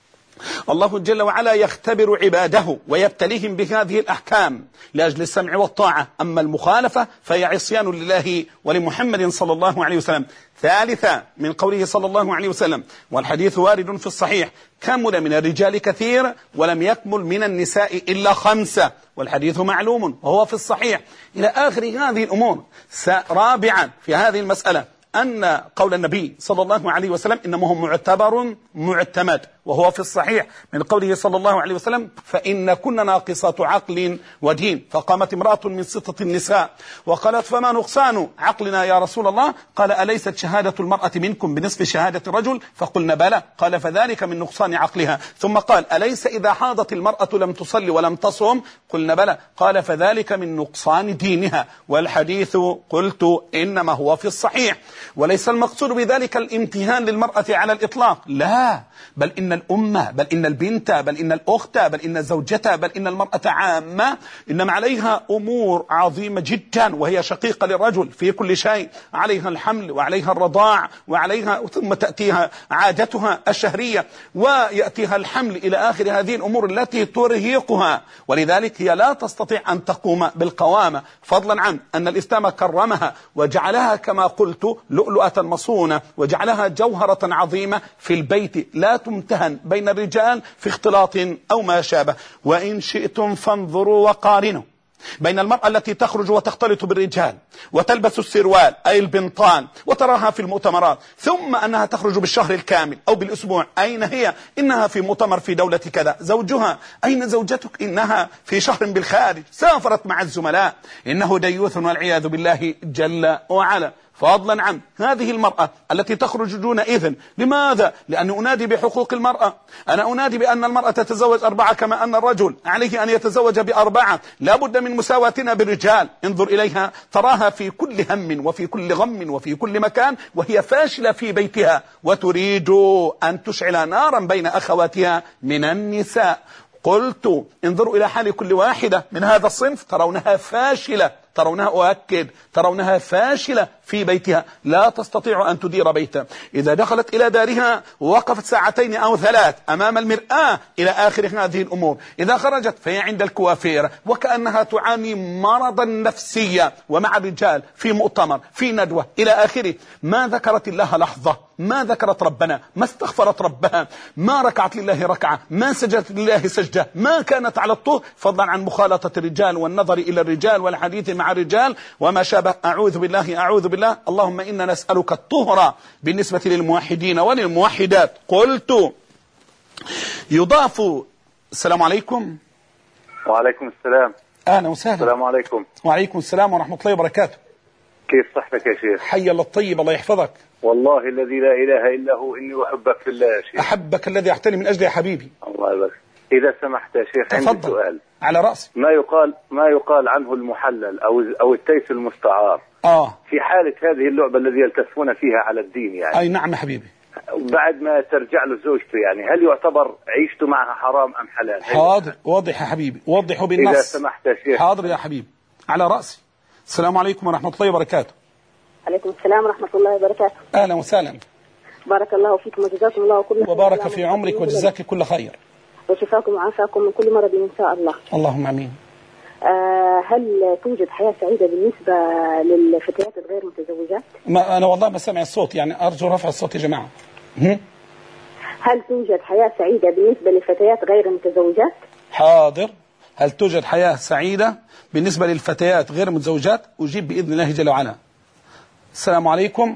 الله جل وعلا يختبر عباده ويبتليهم بهذه الأحكام لأجل السمع والطاعة، أما المخالفة فهي عصيان لله ولمحمد صلى الله عليه وسلم. ثالثا من قوله صلى الله عليه وسلم والحديث وارد في الصحيح كمل من الرجال كثير ولم يكمل من النساء إلا 5، والحديث معلوم وهو في الصحيح إلى آخر هذه الأمور. رابعا في هذه المسألة أن قول النبي صلى الله عليه وسلم إنه معتبر معتمد وهو في الصحيح من قوله صلى الله عليه وسلم فإن كنا ناقصات عقل ودين. فقامت امرأة من 6 النساء وقالت فما نقصان عقلنا يا رسول الله؟ قال أليست شهادة المرأة منكم بنصف شهادة الرجل؟ فقلنا بلى. قال فذلك من نقصان عقلها. ثم قال أليس إذا حاضت المرأة لم تصلي ولم تصم؟ قلنا بلى. قال فذلك من نقصان دينها. والحديث قلت إنما هو في الصحيح. وليس المقصود بذلك الامتهان للمرأة على الإطلاق، لا، بل إن الأمة، بل إن البنت، بل إن الأخت، بل إن الزوجة، بل إن المرأة عامة إنما عليها أمور عظيمة جدا وهي شقيقة للرجل في كل شيء. عليها الحمل وعليها الرضاع وعليها ثم تأتيها عادتها الشهرية ويأتيها الحمل إلى آخر هذه الأمور التي ترهقها، ولذلك هي لا تستطيع أن تقوم بالقوامة، فضلا عن أن الإسلام كرمها وجعلها كما قلت لؤلؤة مصونة وجعلها جوهرة عظيمة في البيت لا تمتهن بين الرجال في اختلاط أو ما شابه. وإن شئتم فانظروا وقارنوا بين المرأة التي تخرج وتختلط بالرجال وتلبس السروال أي البنطال وتراها في المؤتمرات ثم أنها تخرج بالشهر الكامل أو بالأسبوع. أين هي؟ إنها في مؤتمر في دولة كذا. زوجها أين زوجتك؟ إنها في شهر بالخارج سافرت مع الزملاء. إنه ديوث والعياذ بالله جل وعلا. فضلا عن هذه المرأة التي تخرج دون إذن. لماذا؟ لأن أنادي بحقوق المرأة. أنا أنادي بأن المرأة تتزوج 4 كما أن الرجل عليه أن يتزوج ب4. لا بد من مساواتنا بالرجال. انظر إليها تراها في كل هم وفي كل غم وفي كل مكان وهي فاشلة في بيتها وتريد أن تشعل نارا بين أخواتها من النساء. قلت انظروا إلى حال كل واحدة من هذا الصنف ترونها فاشلة، ترونها أؤكد ترونها فاشلة في بيتها لا تستطيع أن تدير بيتها. إذا دخلت إلى دارها وقفت 2 أو 3 أمام المرآة إلى آخر هذه الأمور. إذا خرجت فهي عند الكوافير وكأنها تعاني مرضا نفسيا ومع الرجال في مؤتمر في ندوة إلى آخره. ما ذكرت الله لحظة، ما ذكرت ربنا، ما استغفرت ربها، ما ركعت لله ركعة، ما سجدت لله سجدة، ما كانت على الطهر، فضلا عن مخالطة الرجال والنظر إلى الرجال والحديث مع الرجال وما شابه. أعوذ بالله أعوذ بالله. اللهم إنا نسألك الطهر بالنسبة للموحدين وللموحدات. قلت يضاف. السلام عليكم. وعليكم السلام. أهلا وسهلا. السلام عليكم. وعليكم السلام ورحمة الله وبركاته. كيف صحتك يا شيخ؟ حي الله الطيب الله يحفظك. والله الذي لا إله إلا هو إني أحبك في الله يا شيخ. أحبك الذي أحتني من أجل يا حبيبي. الله يبارك. إذا سمحت يا شيخ عندي سؤال. على رأسي. ما يقال عنه المحلل أو التيس المستعار. في حالة هذه اللعبة الذي يلتفون فيها على الدين يعني. أي نعم حبيبي. بعد ما ترجع له زوجته يعني هل يعتبر عيشته معها حرام أم حلال؟ حاضر وضح يا حبيبي وضحه بالنص. إذا سمحت يا شيخ. حاضر يا حبيبي على رأسي. السلام عليكم ورحمة الله وبركاته. عليكم السلام ورحمة الله وبركاته. أهلا وسهلا. بارك الله فيكم وجزاكم الله كل خير. وبارك في عمرك وجزاك كل خير. وشفاكم وعافاكم من كل مرض إن شاء الله. اللهم آمين. هل توجد حياة سعيدة بالنسبة للفتيات الغير متزوجات؟ أنا والله ما سمع الصوت يعني أرجو رفع الصوت يا جماعة. هل توجد حياة سعيدة بالنسبة للفتيات غير متزوجات؟ حاضر. هل توجد حياة سعيدة بالنسبة للفتيات غير المتزوجات؟ أجيب بإذن الله جل وعلا. السلام عليكم.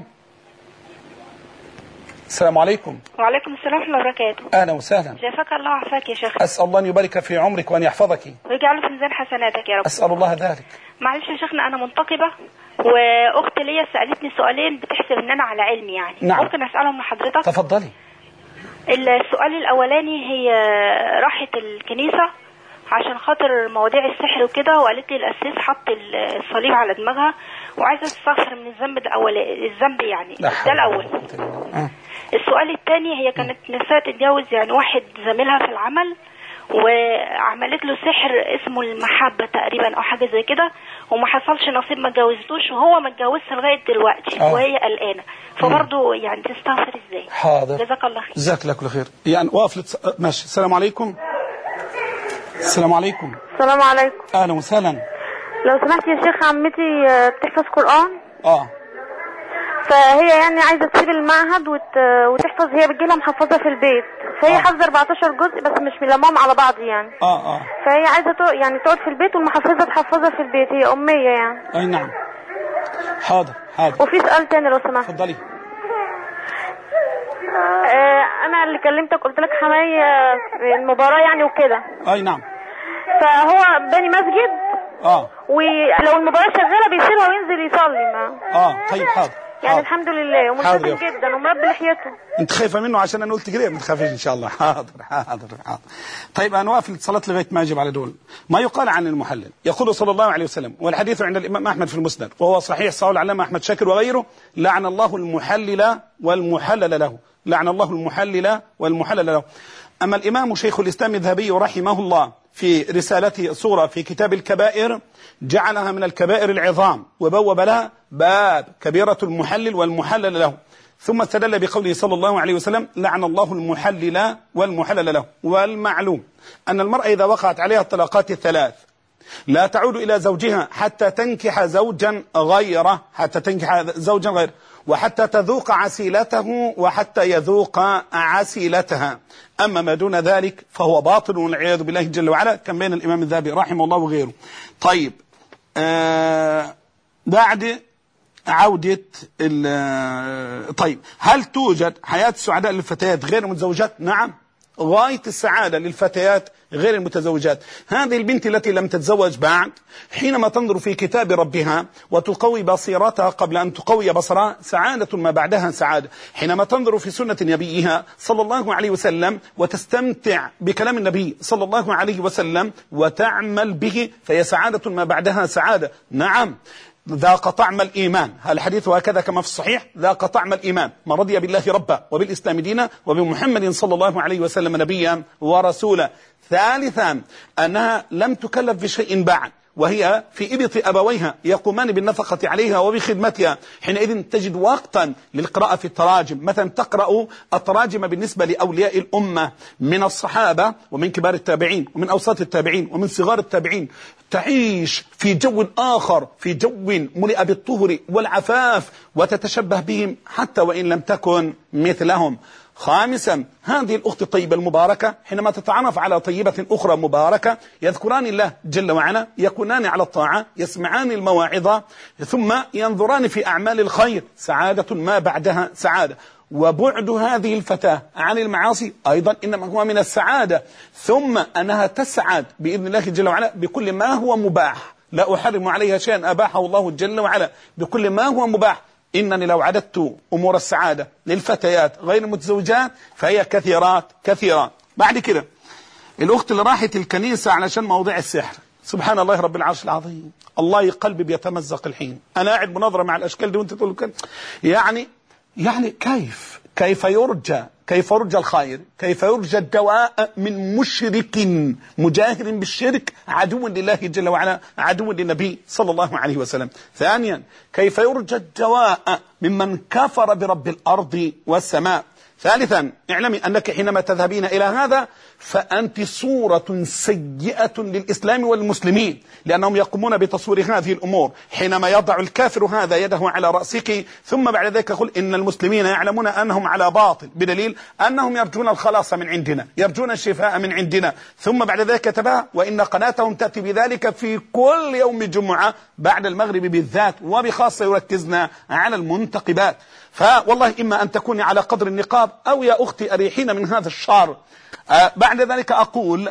السلام عليكم. وعليكم السلام ورحمة الله وبركاته. أهلا وسهلا. شافك الله وعافاك يا شيخ. أسأل الله أن يبارك في عمرك وأن يحفظك ويجعله في ميزان حسناتك يا رب. أسأل الله ذلك. معلش يا شيخنا، أنا منتقبة وأختي ليا سألتني سؤالين بتحسب إن أنا على علم يعني. نعم. ممكن أسألهم لحضرتك؟ تفضلي. السؤال الأولاني، هي راحت الكنيسة عشان خاطر مواضيع السحر وكده، وقالت لي القسيس حط الصليب على دماغها وعايزة تستغفر من الذنب الذنب يعني. ده الأول. السؤال الثاني، هي كانت نفسها تتجوز يعني واحد زميلها في العمل، وعملت له سحر اسمه المحبة تقريبا او حاجة زي كده، وما حصلش نصيب، ما اتجوزتوش، وهو ما اتجوزش لغاية دلوقتي وهي قلقانة. فبرضه يعني تستغفر ازاي؟ حاضر. جزاك الله خير. جزاك الله كل خير. يعني واقف ماشي. السلام عليكم. السلام عليكم. السلام عليكم. اهلا وسهلا. لو سمحت يا شيخ، عمتي بتحفظ قرآن. فهي يعني عايزة تسيب المعهد وتحفظ. هي بتجيلها محفظة في البيت، فهي حافظة 14 جزء بس مش ملمهم على بعض يعني. فهي عايزة تقعد في البيت والمحفظة تحفظها في البيت. هي أمية يعني. أي نعم. حاضر. وفي سؤال تاني لو سمحت. اتفضلي. أنا اللي كلمتك قلت لك حماية المباراة يعني وكده. أي نعم. فهو بني مسجد. ولو المباراة شغالة بيسيبها وينزل يصلي. طيب حاضر. يعني الحمد لله وملتزم جدا ومربي لحيته. انت خايفه منه عشان انا قلت كده؟ ما تخافيش ان شاء الله. حاضر. طيب انا واقف للصلاه لغايه ما اجب على دول. ما يقال عن المحلل، يقول صلى الله عليه وسلم، والحديث عند الامام احمد في المسند وهو صحيح، صحيح العلامه احمد شاكر وغيره: لعن الله المحلل والمحلل له. لعن الله المحلل والمحلل له. اما الامام شيخ الاسلام الذهبي رحمه الله في رسالته صورة في كتاب الكبائر جعلها من الكبائر العظام، وبوب لها باب كبيرة المحلل والمحلل له، ثم استدل بقوله صلى الله عليه وسلم: لعن الله المحلل والمحلل له. والمعلوم أن المرأة إذا وقعت عليها الطلاقات الثلاث لا تعود إلى زوجها حتى تنكح زوجا غيره، وحتى تذوق عسيلته وحتى يذوق عسيلتها. أما ما دون ذلك فهو باطل والعياذ بالله جل وعلا، كان بين الإمام الذهبي رحمه الله وغيره. طيب بعد عودة طيب، هل توجد حياة سعداء للفتيات غير المتزوجات؟ نعم، غاية السعادة للفتيات غير المتزوجات. هذه البنت التي لم تتزوج بعد حينما تنظر في كتاب ربها وتقوي بصيرتها قبل أن تقوي بصرها، سعادة ما بعدها سعادة. حينما تنظر في سنة نبيها صلى الله عليه وسلم وتستمتع بكلام النبي صلى الله عليه وسلم وتعمل به، فهي سعادة ما بعدها سعادة. نعم، ذاق طعم الإيمان، الحديث هكذا كما في الصحيح: ذاق طعم الإيمان من رضي بالله ربا وبالإسلام دينا وبمحمد صلى الله عليه وسلم نبيا ورسولا. ثالثا أنها لم تكلف بشيء بعد، وهي في إبط أبويها يقومان بالنفقة عليها وبخدمتها. حينئذ تجد وقتا للقراءة في التراجم، مثلا تقرأ التراجم بالنسبة لأولياء الأمة من الصحابة ومن كبار التابعين ومن أوساط التابعين ومن صغار التابعين، تعيش في جو آخر، في جو ملئ بالطهر والعفاف، وتتشبه بهم حتى وإن لم تكن مثلهم. خامسا، هذه الأخت الطيبة المباركة حينما تتعرف على طيبة أخرى مباركة يذكران الله جل وعلا، يكونان على الطاعة، يسمعان المواعظ، ثم ينظران في أعمال الخير، سعادة ما بعدها سعادة. وبعد هذه الفتاة عن المعاصي أيضا إنما هو من السعادة. ثم أنها تسعد بإذن الله جل وعلا بكل ما هو مباح، لا أحرم عليها شيئا أباحه الله جل وعلا، بكل ما هو مباح. إنني لو عددت أمور السعادة للفتيات غير المتزوجات فهي كثيرات. بعد كده الأخت اللي راحت الكنيسة علشان موضوع السحر، سبحان الله رب العرش العظيم، الله قلبي بيتمزق الحين. أنا قاعد مناظرة مع الأشكال دي وأنت تقول كده، يعني كيف يرجى الخير، كيف يرجى الدواء من مشرك مجاهر بالشرك، عدو لله جل وعلا، عدو للنبي صلى الله عليه وسلم. ثانيا، كيف يرجى الدواء ممن كفر برب الأرض والسماء. ثالثا اعلمي أنك حينما تذهبين إلى هذا فأنت صورة سيئة للإسلام والمسلمين، لأنهم يقومون بتصوير هذه الأمور حينما يضع الكافر هذا يده على رأسك، ثم بعد ذلك يقول إن المسلمين يعلمون أنهم على باطل، بدليل أنهم يرجون الخلاص من عندنا، يرجون الشفاء من عندنا، ثم بعد ذلك تباه وإن قناتهم تأتي بذلك في كل يوم جمعة بعد المغرب بالذات، وبخاصة يركزنا على المنتقبات. فوالله إما أن تكوني على قدر النقاب أو يا أختي أريحين من هذا الشر. بعد ذلك أقول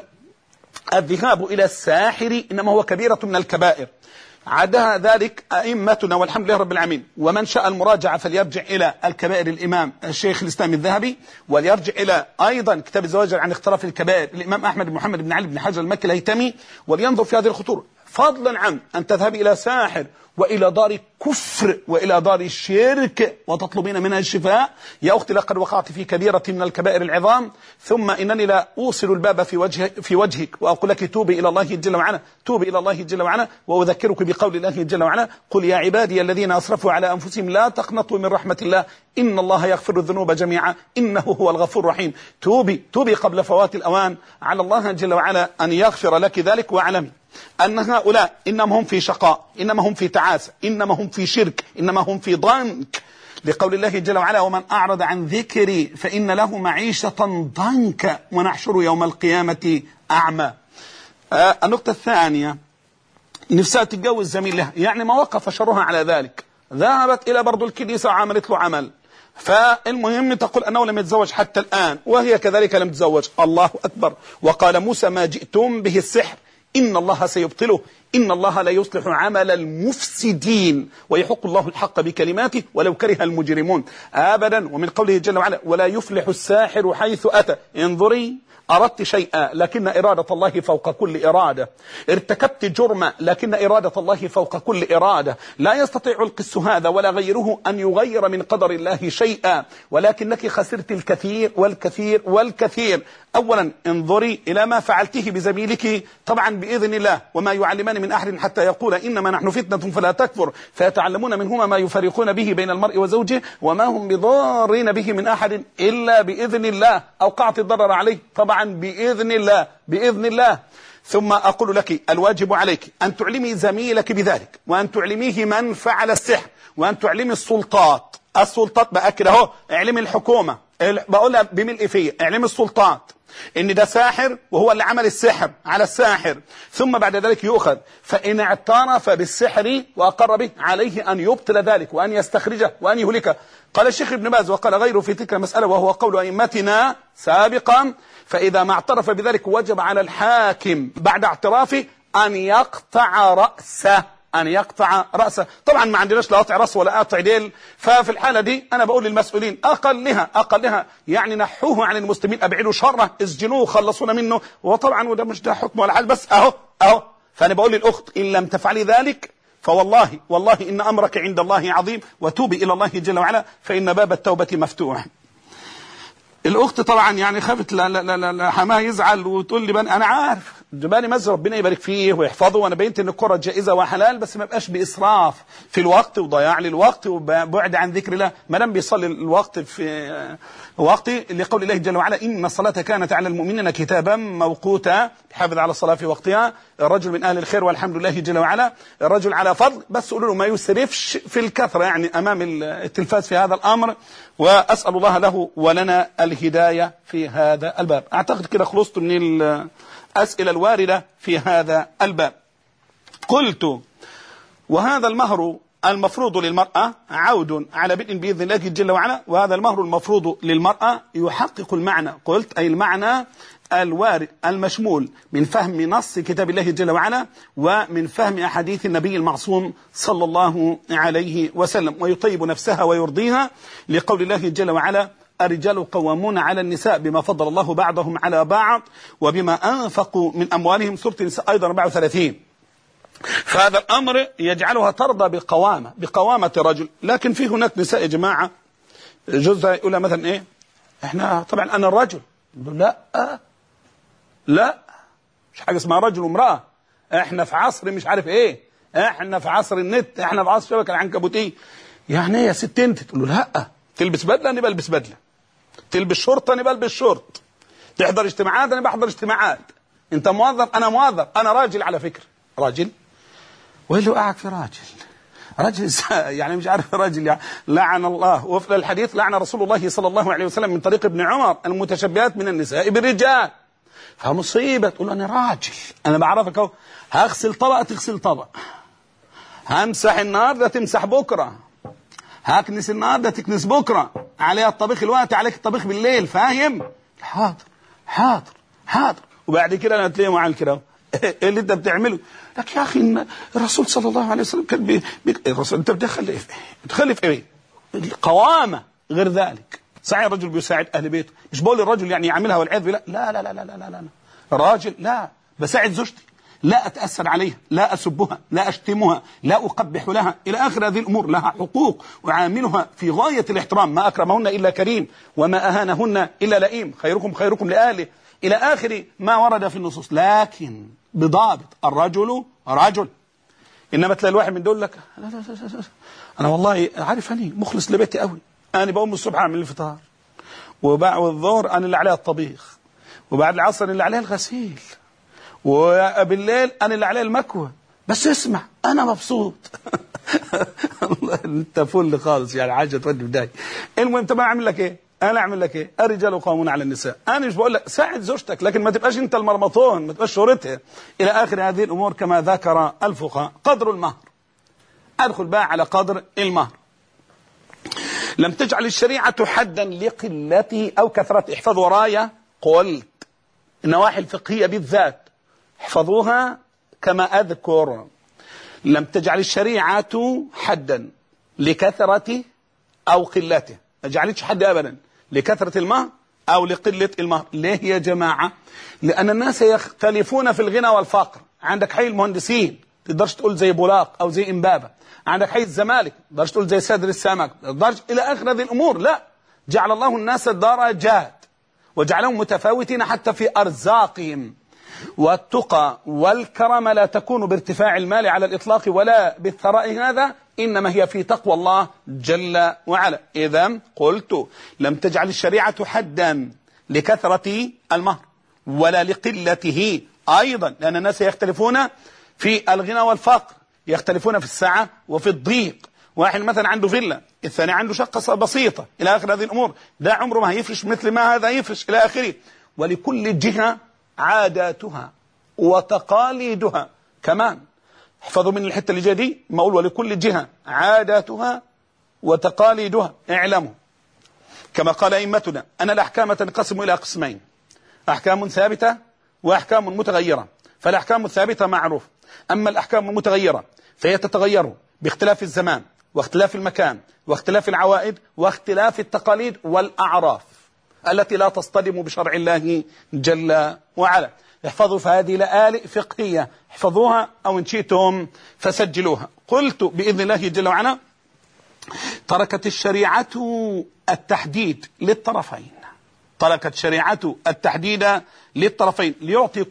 الذهاب إلى الساحر إنما هو كبيرة من الكبائر، عدا ذلك أئمتنا والحمد لله رب العالمين. ومن شاء المراجعة فليرجع إلى الكبائر الإمام الشيخ الإسلام الذهبي، وليرجع إلى أيضا كتاب الزواجر عن اختلاف الكبائر الإمام أحمد بن محمد بن علي بن حجر المكي الهيتمي، ولينظر في هذه الخطورة، فضلا عن أن تذهب إلى ساحر وإلى دار كفر وإلى دار شرك وتطلبين منها الشفاء. يا أختي لقد وقعت في كبيرة من الكبائر العظام، ثم إنني لا أوصل الباب في وجهك وأقول لك توبي إلى الله جل وعلا، توبي إلى الله جل وعلا، وأذكرك بقول الله جل وعلا قل يا عبادي الذين أسرفوا على أنفسهم لا تقنطوا من رحمة الله إن الله يغفر الذنوب جميعا إنه هو الغفور الرحيم. توبي قبل فوات الأوان، على الله جل وعلا أن يغفر لك ذلك. واعلمي أن هؤلاء إنما هم في شقاء، إنما هم في تعاسة، إنما هم في شرك، إنما هم في ضنك، لقول الله جل وعلا ومن أعرض عن ذكري فإن له معيشة ضنكا ونحشر يوم القيامة أعمى. النقطة الثانية نفسها تتجوز زميل لها، يعني ما وقف شرها على ذلك، ذهبت إلى برضو الكنيسة وعملت له عمل، فالمهم تقول أنه لم يتزوج حتى الآن وهي كذلك لم تزوج. الله أكبر. وقال موسى ما جئتم به السحر إن الله سيبطله إن الله لا يصلح عمل المفسدين ويحق الله الحق بكلماته ولو كره المجرمون أبدا. ومن قوله جل وعلا ولا يفلح الساحر حيث أتى. انظري، أردت شيئا لكن إرادة الله فوق كل إرادة، ارتكبت جرما لكن إرادة الله فوق كل إرادة، لا يستطيع القس هذا ولا غيره أن يغير من قدر الله شيئا، ولكنك خسرت الكثير والكثير والكثير. أولا انظري إلى ما فعلته بزميلك طبعا بإذن الله، وما يعلمان من أحد حتى يقول إنما نحن فتنة فلا تكفر، فيتعلمون منهما ما يفرقون به بين المرء وزوجه وما هم بضارين به من أحد إلا بإذن الله. أوقعت الضرر عليه طبعا بإذن الله بإذن الله. ثم أقول لك الواجب عليك أن تعلمي زميلك بذلك، وأن تعلميه من فعل السحر، وأن تعلمي السلطات بأكد اهو، اعلمي الحكومة، بقولها بملء فيه، اعلمي السلطات ان ده ساحر وهو اللي عمل السحر على الساحر، ثم بعد ذلك يؤخذ، فإن اعترف بالسحر وأقر به عليه أن يبطل ذلك وأن يستخرجه وأن يهلكه. قال الشيخ ابن باز وقال غيره في تلك المسألة وهو قول أئمتنا سابقا، فإذا ما اعترف بذلك وجب على الحاكم بعد اعترافه أن يقطع رأسه، أن يقطع رأسه. طبعا ما عندناش لا قطع رأس ولا قطع ديل، ففي الحالة دي أنا بقول للمسؤولين أقلها يعني نحوه عن المسلمين، أبعدوا شره، اسجنوه، خلصونا منه. وطبعا وده مش ده حكم ولا حاجة، بس أهو. فأنا بقول للأخت إن لم تفعلي ذلك فوالله إن أمرك عند الله عظيم، وتوبي إلى الله جل وعلا فإن باب التوبة مفتوح. الأخت طبعا يعني خافت لا حماه يزعل وتقول لي أنا عارف جباني مزر ربنا يبارك فيه ويحفظه، وانا بينت ان الكرة جائزة وحلال، بس ما بقاش بإسراف في الوقت وضياع للوقت وبعد عن ذكر الله. ما دام بيصلي الوقت في وقت لقول الله جل وعلا إن الصلاة كانت على المؤمنين كتابا موقوتا، يحافظ على الصلاة في وقتها. الرجل من أهل الخير والحمد لله جل وعلا، الرجل على فضل، بس قولوا له ما يسرفش في الكثرة يعني أمام التلفاز في هذا الأمر، وأسأل الله له ولنا الهداية في هذا الباب. أعتقد كده خلصت من الأسئلة الواردة في هذا الباب. قلت وهذا المهر المفروض للمرأة عود على بدء بإذن الله جل وعلا، وهذا المهر المفروض للمرأة يحقق المعنى، قلت أي المعنى الوارد المشمول من فهم نص كتاب الله جل وعلا ومن فهم أحاديث النبي المعصوم صلى الله عليه وسلم، ويطيب نفسها ويرضيها لقول الله جل وعلا الرجال قوامون على النساء بما فضل الله بعضهم على بعض وبما أنفقوا من أموالهم، سورة النساء أيضا 34. فهذا الأمر يجعلها ترضى بقوامة رجل. لكن في هناك نساء يا جماعة جوزها يقولها مثلا إيه، إحنا طبعا أنا الرجل، لا مش حاجة اسمها رجل وامرأة، إحنا في عصر مش عارف إيه، إحنا في عصر النت، إحنا في عصر الشبكة العنكبوتية. يعني يا ست أنت تقول له لا تلبس بدلة، نبقى البس بدلة. تلبس شورت أنا بلبس شورت، تحضر اجتماعات أنا بحضر اجتماعات، أنت موظف أنا موظف، أنا راجل على فكرة، راجل وين له قاعد في راجل يعني مش عارف راجل يعني. لعن الله، وفي الحديث لعن رسول الله صلى الله عليه وسلم من طريق ابن عمر المتشبهات من النساء بالرجال. فمصيبة تقول أنا راجل، أنا بعرفك أهو، هغسل طبق تغسل طبق، همسح النهارده تمسح بكرة، هكنس النهارده تكنس بكرة، عليها الطبيخ الوقت عليك الطبيخ بالليل، فاهم؟ حاضر. وبعد كده أنا تلاقيه معاه كده ايه اللي انت بتعمله؟ لك يا اخي الرسول صلى الله عليه وسلم كان الرسول انت بتخلي في ايه؟ القوامه غير ذلك. صحيح الرجل بيساعد اهل بيته، مش بقول الرجل يعني يعملها والعياذ بالله، لا الراجل لا، بساعد زوجتي، لا اتاثر عليها، لا اسبها، لا اشتمها، لا اقبح لها الى اخر هذه الامور، لها حقوق وعاملها في غايه الاحترام، ما اكرمهن الا كريم وما اهانهن الا لئيم، خيركم لاهله الى اخر ما ورد في النصوص، لكن بضابط، الرجل رجل. انما تلاقي الواحد من دول لك لا انا والله عارف اني مخلص لبيتي قوي، انا بقوم الصبح اعمل الفطار، وبعد الظهر انا اللي عليها الطبيخ، وبعد العصر اللي عليها الغسيل، وبالليل انا اللي عليها المكوى، بس اسمع انا مبسوط. انت فل خالص يعني، حاجه تودي بدايه. المهم طب اعمل لك ايه؟ انا اعمل لك ايه؟ الرجال قوامون على النساء. انا مش بقول لك ساعد زوجتك، لكن ما تبقاش انت المرمطون، ما تبقاش شهرتها الى اخر هذه الامور كما ذكر الفقهاء. قدر المهر، ادخل بقى على قدر المهر. لم تجعل الشريعه حدا لقلته او كثرته. احفظ ورايا، قلت النواحي الفقهيه بالذات احفظوها كما اذكر. لم تجعل الشريعه حدا لكثرته او قلته، ما جعلتش حد ابدا لكثرة المهر او لقلة المهر. ليه يا جماعة؟ لان الناس يختلفون في الغنى والفقر. عندك حي المهندسين تقدرش تقول زي بولاق او زي امبابة، عندك حي الزمالك تقدرش تقول زي سادر السمك، تقدرش الى اخر هذه الامور. لا، جعل الله الناس درجات وجعلهم متفاوتين حتى في ارزاقهم. والتقى والكرم لا تكون بارتفاع المال على الإطلاق ولا بالثراء، هذا إنما هي في تقوى الله جل وعلا. إذا قلت لم تجعل الشريعة حدا لكثرة المهر ولا لقلته أيضا، لأن الناس يختلفون في الغنى والفقر، يختلفون في السعة وفي الضيق. واحد مثلا عنده فيلا، الثاني عنده شقة بسيطة إلى آخر هذه الأمور، ده عمره ما هيفرش مثل ما هذا يفرش إلى آخره. ولكل جهة عاداتها وتقاليدها كمان. احفظوا من الحتة اللي جايه دي، ما اقول ولكل جهة عاداتها وتقاليدها. اعلموا كما قال ائمتنا ان الاحكام تنقسم الى قسمين: احكام ثابتة واحكام متغيرة. فالاحكام الثابتة معروف، اما الاحكام المتغيرة فهي تتغير باختلاف الزمان واختلاف المكان واختلاف العوائد واختلاف التقاليد والاعراف التي لا تصطدم بشرع الله جل وعلا. احفظوا فهذه لآلئ فقهية، احفظوها أو إن شئتم فسجلوها. قلت بإذن الله جل وعلا تركت الشريعة التحديد للطرفين، تركت شريعة التحديد للطرفين ليعطي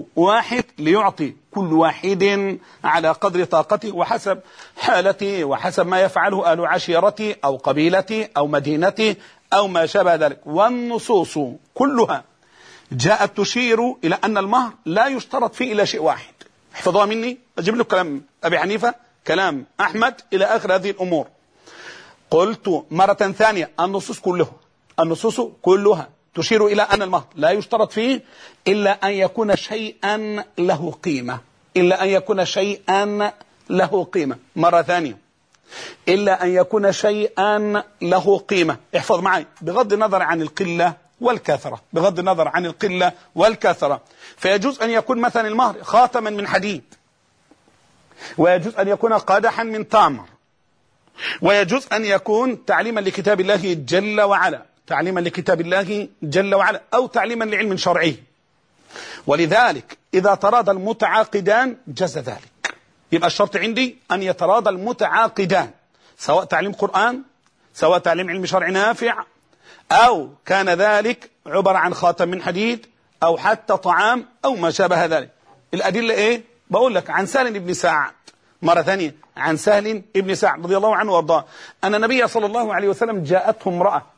كل واحد على قدر طاقته وحسب حالته وحسب ما يفعله أهل عشيرته أو قبيلته أو مدينته أو ما شابه ذلك. والنصوص كلها جاءت تشير إلى أن المهر لا يشترط فيه إلى شيء واحد. احفظوها مني، أجيب لكم كلام أبي حنيفة، كلام أحمد، إلى آخر هذه الأمور. قلت مرة ثانية النصوص كلها تشير إلى أن المهر لا يشترط فيه إلا أن يكون شيئا له قيمة، إلا أن يكون شيئا له قيمة. مرة ثانية، إلا أن يكون شيئا له قيمة. احفظ معي، بغض النظر عن القلة والكثرة، بغض النظر عن القلة والكثرة. فيجوز أن يكون مثلا المهر خاتما من حديد، ويجوز أن يكون قادحا من تمر، ويجوز أن يكون تعليما لكتاب الله جل وعلا، تعليما لكتاب الله جل وعلا، أو تعليما لعلم شرعي. ولذلك إذا تراضى المتعاقدان جاز ذلك. يبقى الشرط عندي أن يتراضى المتعاقدان، سواء تعليم قرآن، سواء تعليم علم شرع نافع، أو كان ذلك عبارة عن خاتم من حديد، أو حتى طعام، أو ما شابه ذلك. الأدلة إيه؟ بقول لك عن سهل بن سعد، مرة ثانية عن سهل بن سعد رضي الله عنه وارضاه، أن النبي صلى الله عليه وسلم جاءته امرأة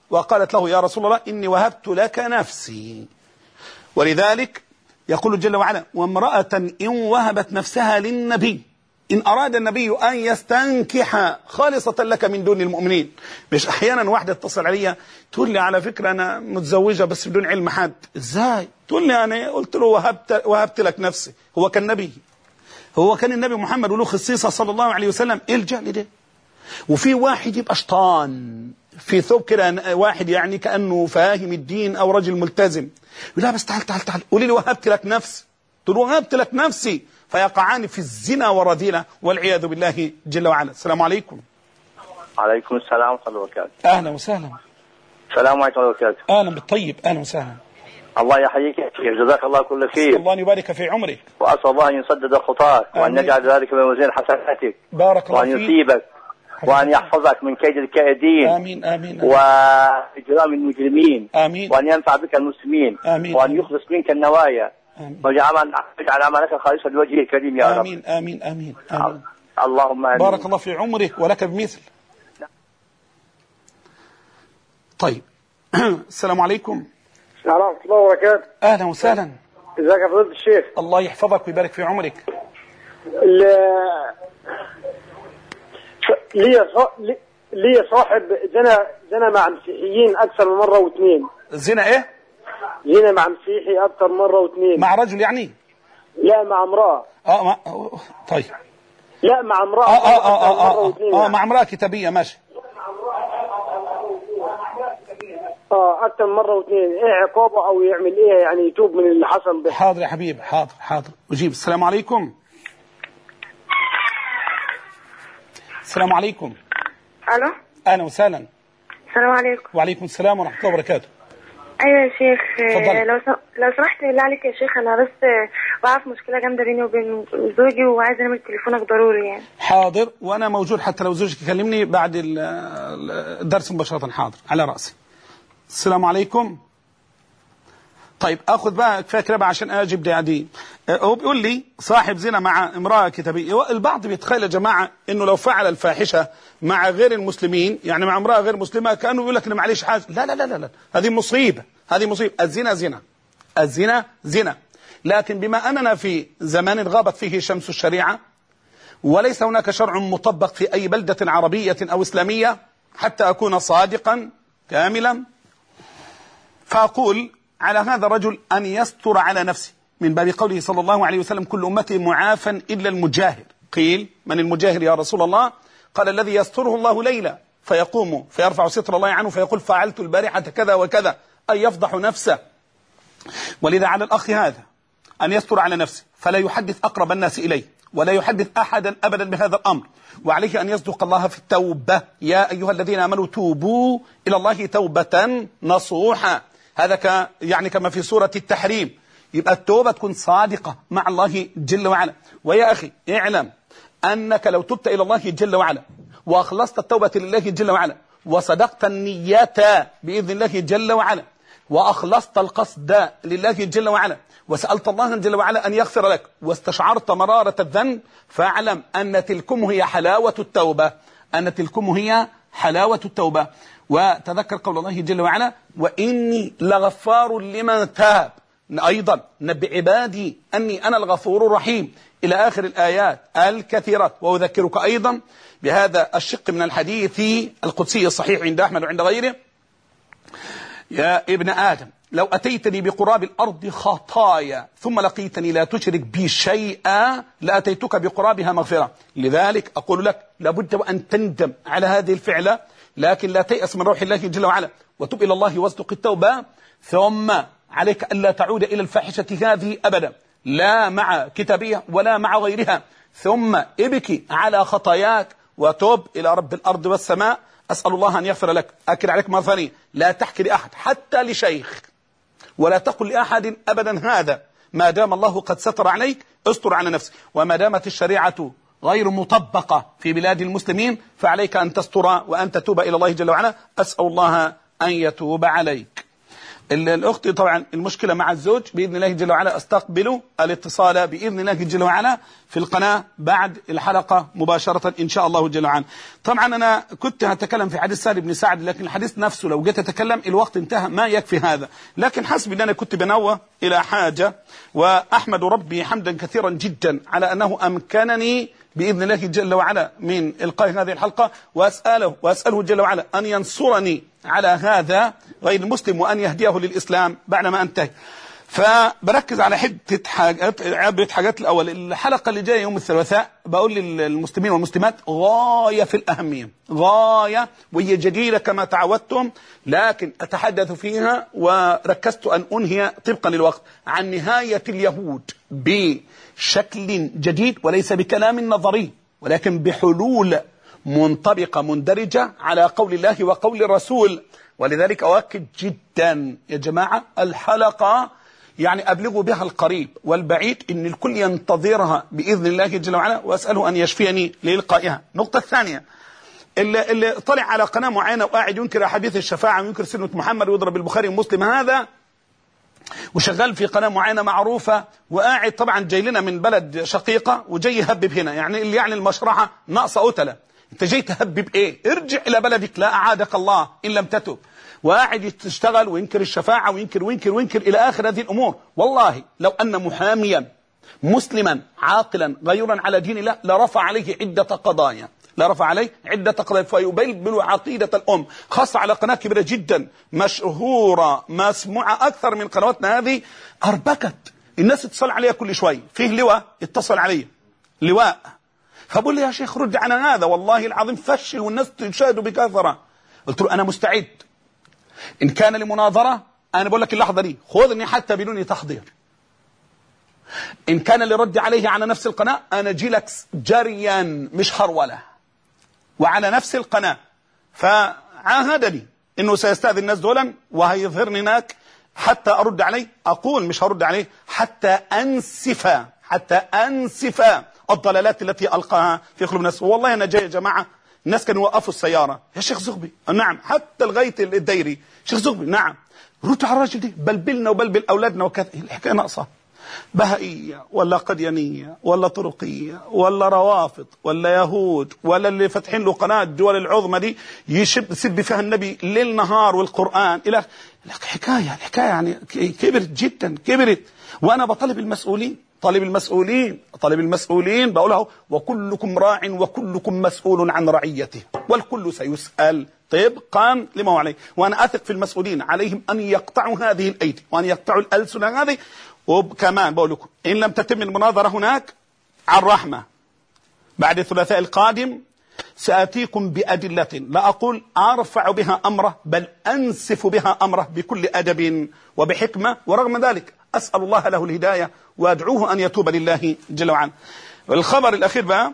وقالت له يا رسول الله إني وهبت لك نفسي. ولذلك يقول جل وعلا وامرأة إن وهبت نفسها للنبي إن أراد النبي أن يستنكح خالصة لك من دون المؤمنين. مش أحيانا واحدة تتصل عليا تقول لي على فكرة أنا متزوجة بس بدون علم حد. إزاي؟ تقول لي أنا قلت له وهبت لك نفسي. هو كان نبي، هو كان النبي محمد وله خصيصة صلى الله عليه وسلم. إيه الجهل ده؟ وفي واحد يبقى شطان في ثوب كده، واحد يعني كأنه فاهم الدين أو رجل ملتزم، لا بس تعال قولي لي وهبت لك نفسي. تقول وهبت لك نفسي، فيقعان في الزنا والرذيلة والعياذ بالله جل وعلا. السلام عليكم. عليكم السلام ورحمة الله وبركاته. أهلا وسهلا. السلام عليكم ورحمة الله وبركاته. أهلا بالطيب، أهلا وسهلا. الله يحييك يا شيخ، جزاك الله كل خير. الله يبارك في عمرك. وأسأل الله أن يسدد خطاك وأن يجعل ذلك من وزين حسناتك. بارك الله فيك. وأن يصيبك وأن يحفظك من كيد الكائدين. آمين آمين. وإجرام المجرمين. آمين. وأن ينفع بك المسلمين. آمين. وأن يخلص منك النوايا. واجعل عملك خالصا لوجهه الكريم يا رب. آمين آمين آمين آمين. اللهم آمين. بارك الله في عمرك ولك بمثل. طيب السلام عليكم. السلام ورحمة الله وبركاته. أهلا وسهلا. ازيك يا فضيلة الشيخ؟ الله يحفظك ويبارك في عمرك. لي صاحب زنا مع مسيحيين أكثر من مرة واثنين. زنا إيه؟ زنا مع مسيحي أكثر من مرة واثنين. مع رجل يعني؟ لا مع امرأة. طيب. لا مع امرأة. مع امرأة كتابية ماشي. أكثر من مرة واثنين، إيه عقابه أو يعمل إيه يعني يتوب من اللي حصل به؟ حاضر يا حبيب، حاضر أجيب. السلام عليكم. السلام عليكم. ألو. أهلا وسهلا. السلام عليكم. وعليكم السلام ورحمة الله وبركاته. أيوة يا شيخ. تفضل. لو سمحت بالله عليك يا شيخ، أنا بس بعرف مشكلة جامدة بيني وبين زوجي وعايز أعمل تليفونك ضروري يعني. حاضر، وأنا موجود حتى لو زوجك يكلمني بعد الدرس مباشرة. حاضر على رأسي. السلام عليكم. طيب اخذ بقى كفايه كده عشان اجيب دي. هو بيقول لي صاحب زنا مع امراه كتابيه. البعض بيتخيل يا جماعه انه لو فعل الفاحشه مع غير المسلمين، يعني مع امراه غير مسلمه، كانه يقول لك انا معليش حاجه. لا لا لا لا، هذه مصيبه، هذه مصيبه. الزنا زنا، الزنا زنا. لكن بما اننا في زمان غابت فيه شمس الشريعه وليس هناك شرع مطبق في اي بلده عربيه او اسلاميه، حتى اكون صادقا كاملا، فاقول على هذا الرجل أن يستر على نفسه من باب قوله صلى الله عليه وسلم كل أمتي معافى إلا المجاهر. قيل من المجاهر يا رسول الله؟ قال الذي يستره الله ليلا فيقوم فيرفع ستر الله عنه فيقول فعلت البارحة كذا وكذا، أي يفضح نفسه. ولذا على الأخ هذا أن يستر على نفسه فلا يحدث أقرب الناس إليه ولا يحدث أحدا أبدا بهذا الأمر، وعليه أن يصدق الله في التوبة. يا أيها الذين آمنوا توبوا إلى الله توبة نصوحا. هذا يعني كما في سورة التحريم. يبقى التوبة تكون صادقة مع الله جل وعلا. ويا أخي اعلم أنك لو تبت إلى الله جل وعلا وأخلصت التوبة لله جل وعلا وصدقت النيات بإذن الله جل وعلا وأخلصت القصد لله جل وعلا وسألت الله جل وعلا أن يغفر لك واستشعرت مرارة الذنب، فاعلم أن تلكم هي حلاوة التوبة، أن تلكم هي حلاوة التوبة. وتذكر قول الله جل وعلا وإني لغفار لمن تاب. أيضا نبئ عبادي أني أنا الغفور الرحيم إلى آخر الآيات الكثيرة. وأذكرك أيضا بهذا الشق من الحديث القدسي الصحيح عند أحمد وعند غيره: يا ابن آدم لو أتيتني بقراب الأرض خطايا ثم لقيتني لا تشرك بي شيئا لأتيتك بقرابها مغفرة. لذلك أقول لك لابد وأن تندم على هذه الفعلة، لكن لا تيأس من روح الله جل وعلا وتب إلى الله واصدق التوبة. ثم عليك ألا تعود إلى الفاحشة هذه أبدا، لا مع كتابية ولا مع غيرها. ثم ابكي على خطاياك وتوب إلى رب الأرض والسماء. أسأل الله أن يغفر لك. أكد عليك مرة ثانية، لا تحكي لأحد حتى لشيخ، ولا تقل لأحد أبدا هذا. ما دام الله قد ستر عليك استر على نفسك، وما دامت الشريعة غير مطبقة في بلاد المسلمين فعليك أن تستر وأن تتوب إلى الله جل وعلا. أسأل الله أن يتوب عليك. الأخت طبعا المشكلة مع الزوج، بإذن الله جل وعلا أستقبل الاتصال بإذن الله جل وعلا في القناة بعد الحلقة مباشرة إن شاء الله جل وعلا. طبعا أنا كنت هتكلم في حديث سهل بن سعد، لكن الحديث نفسه لو جيت أتكلم الوقت انتهى، ما يكفي هذا، لكن حسب أن أنا كنت بنوه إلى حاجة، وأحمد ربي حمدا كثيرا جدا على أنه أمكنني بإذن الله جل وعلا من إلقاء هذه الحلقة، وأسأله جل وعلا أن ينصرني على هذا غير المسلم وأن يهديه للإسلام بعدما أنتهي. فبركز على عدة حاجات. الأول، الحلقة اللي جاية يوم الثلاثاء بقول للمسلمين والمسلمات غاية في الأهمية، غاية، وهي جديدة كما تعودتم، لكن أتحدث فيها وركزت أن أنهي طبقا للوقت عن نهاية اليهود بشكل جديد، وليس بكلام نظري، ولكن بحلول منطبقة مندرجة على قول الله وقول الرسول. ولذلك أؤكد جدا يا جماعة الحلقة يعني أبلغوا بها القريب والبعيد، إن الكل ينتظرها بإذن الله جل وعلا، وأسأله أن يشفيني لإلقائها. النقطة الثانية، اللي طلع على قناة معينة وقاعد ينكر حديث الشفاعة وينكر سنة محمد ويضرب البخاري ومسلم، هذا وشغال في قناة معينة معروفة، وقاعد طبعا جاي لنا من بلد شقيقة وجاي يهبب هنا، يعني اللي يعني المشرحة ناقصة قتلة، انت جاي تهبب ايه؟ ارجع الى بلدك لا اعادك الله ان لم تتب. وقاعد تشتغل وينكر الشفاعة وينكر وينكر وينكر الى اخر هذه الامور. والله لو ان محاميا مسلما عاقلا غيورا على دين الله لرفع عليه عدة قضايا، فيبلبل عقيدة الأم، خاصة على قناة كبيرة جدا مشهورة مسموعة أكثر من قنواتنا هذه، أربكت الناس تتصل عليها كل شوي. فيه لواء اتصل علي، لواء، فبقول لي يا شيخ رد عن هذا، والله العظيم فشل والناس تشاهد بكثرة. قلت له أنا مستعد إن كان لمناظرة، أنا بقول لك اللحظة دي خذني حتى بدون تحضير. إن كان لرد عليه على نفس القناة أنا أجي لك جريا مش هرولة، وعلى نفس القناة. فعاهدني إنه سيستأذن الناس دولا وهيظهرني هناك حتى أرد عليه. أقول مش هرد عليه حتى أنسف الضلالات التي ألقاها في قلوب الناس. والله أنا جاي يا جماعة، الناس كانوا يوقفوا السيارة، يا شيخ زغبي نعم، حتى لغاية الديري شيخ زغبي نعم، ردوا على الراجل دي، بلبلنا وبلبل أولادنا وكذا. الحكاية ناقصة، بهائية ولا قديانية ولا طرقية ولا روافض ولا يهود ولا اللي فاتحين له قناة الدول العظمى دي يسب فيها النبي ليل نهار والقرآن إلى الحكاية يعني كبرت جدا، كبرت. وأنا بطالب المسؤولين بقولها، وكلكم راع وكلكم مسؤول عن رعيته، والكل سيسأل طبقا لما هو عليه. وأنا أثق في المسؤولين، عليهم أن يقطعوا هذه الأيدي وأن يقطعوا الألسنة هذه. وكمان بقول لكم إن لم تتم المناظرة هناك عن رحمة بعد الثلاثاء القادم سآتيكم بأدلة، لا أقول أرفع بها أمره، بل أنسف بها أمره بكل أدب وبحكمة. ورغم ذلك أسأل الله له الهداية وأدعوه أن يتوب لله جل وعلا. الخبر الأخير بقى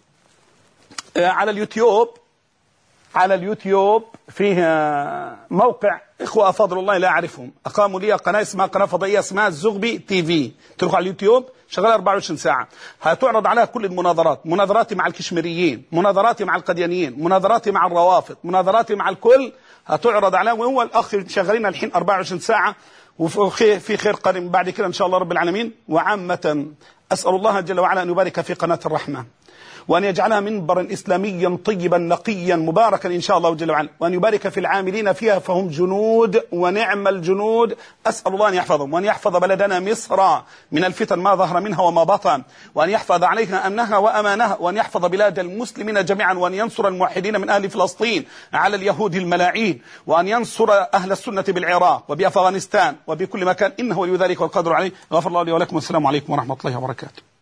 على اليوتيوب فيه موقع إخوة أفاضل الله لا أعرفهم، أقاموا لي قناة اسمها قناة فضائية اسمها الزغبي تي في، تروحوا على اليوتيوب شغال 24 ساعة، هتعرض عليها كل المناظرات، مناظراتي مع الكشميريين، مناظراتي مع القديانيين، مناظراتي مع الروافض، مناظراتي مع الكل هتعرض عليها. وهو الأخ شغالين الحين 24 ساعة، وفي خير قادم بعد كده إن شاء الله رب العالمين. وعامة أسأل الله جل وعلا أن يبارك في قناة الرحمة، وأن يجعلها منبرا إسلاميا طيبا نقيا مباركا إن شاء الله جل وعلا، وأن يبارك في العاملين فيها فهم جنود ونعم الجنود. أسأل الله أن يحفظهم، وأن يحفظ بلدنا مصر من الفتن ما ظهر منها وما بطن، وأن يحفظ عليها أمنها وأمانها، وأن يحفظ بلاد المسلمين جميعا، وأن ينصر الموحدين من أهل فلسطين على اليهود الملاعين، وأن ينصر أهل السنة بالعراق وبأفغانستان وبكل مكان، إنه ولي ذلك والقادر عليه. غفر الله لي ولكم، والسلام عليكم ورحمة الله وبركاته.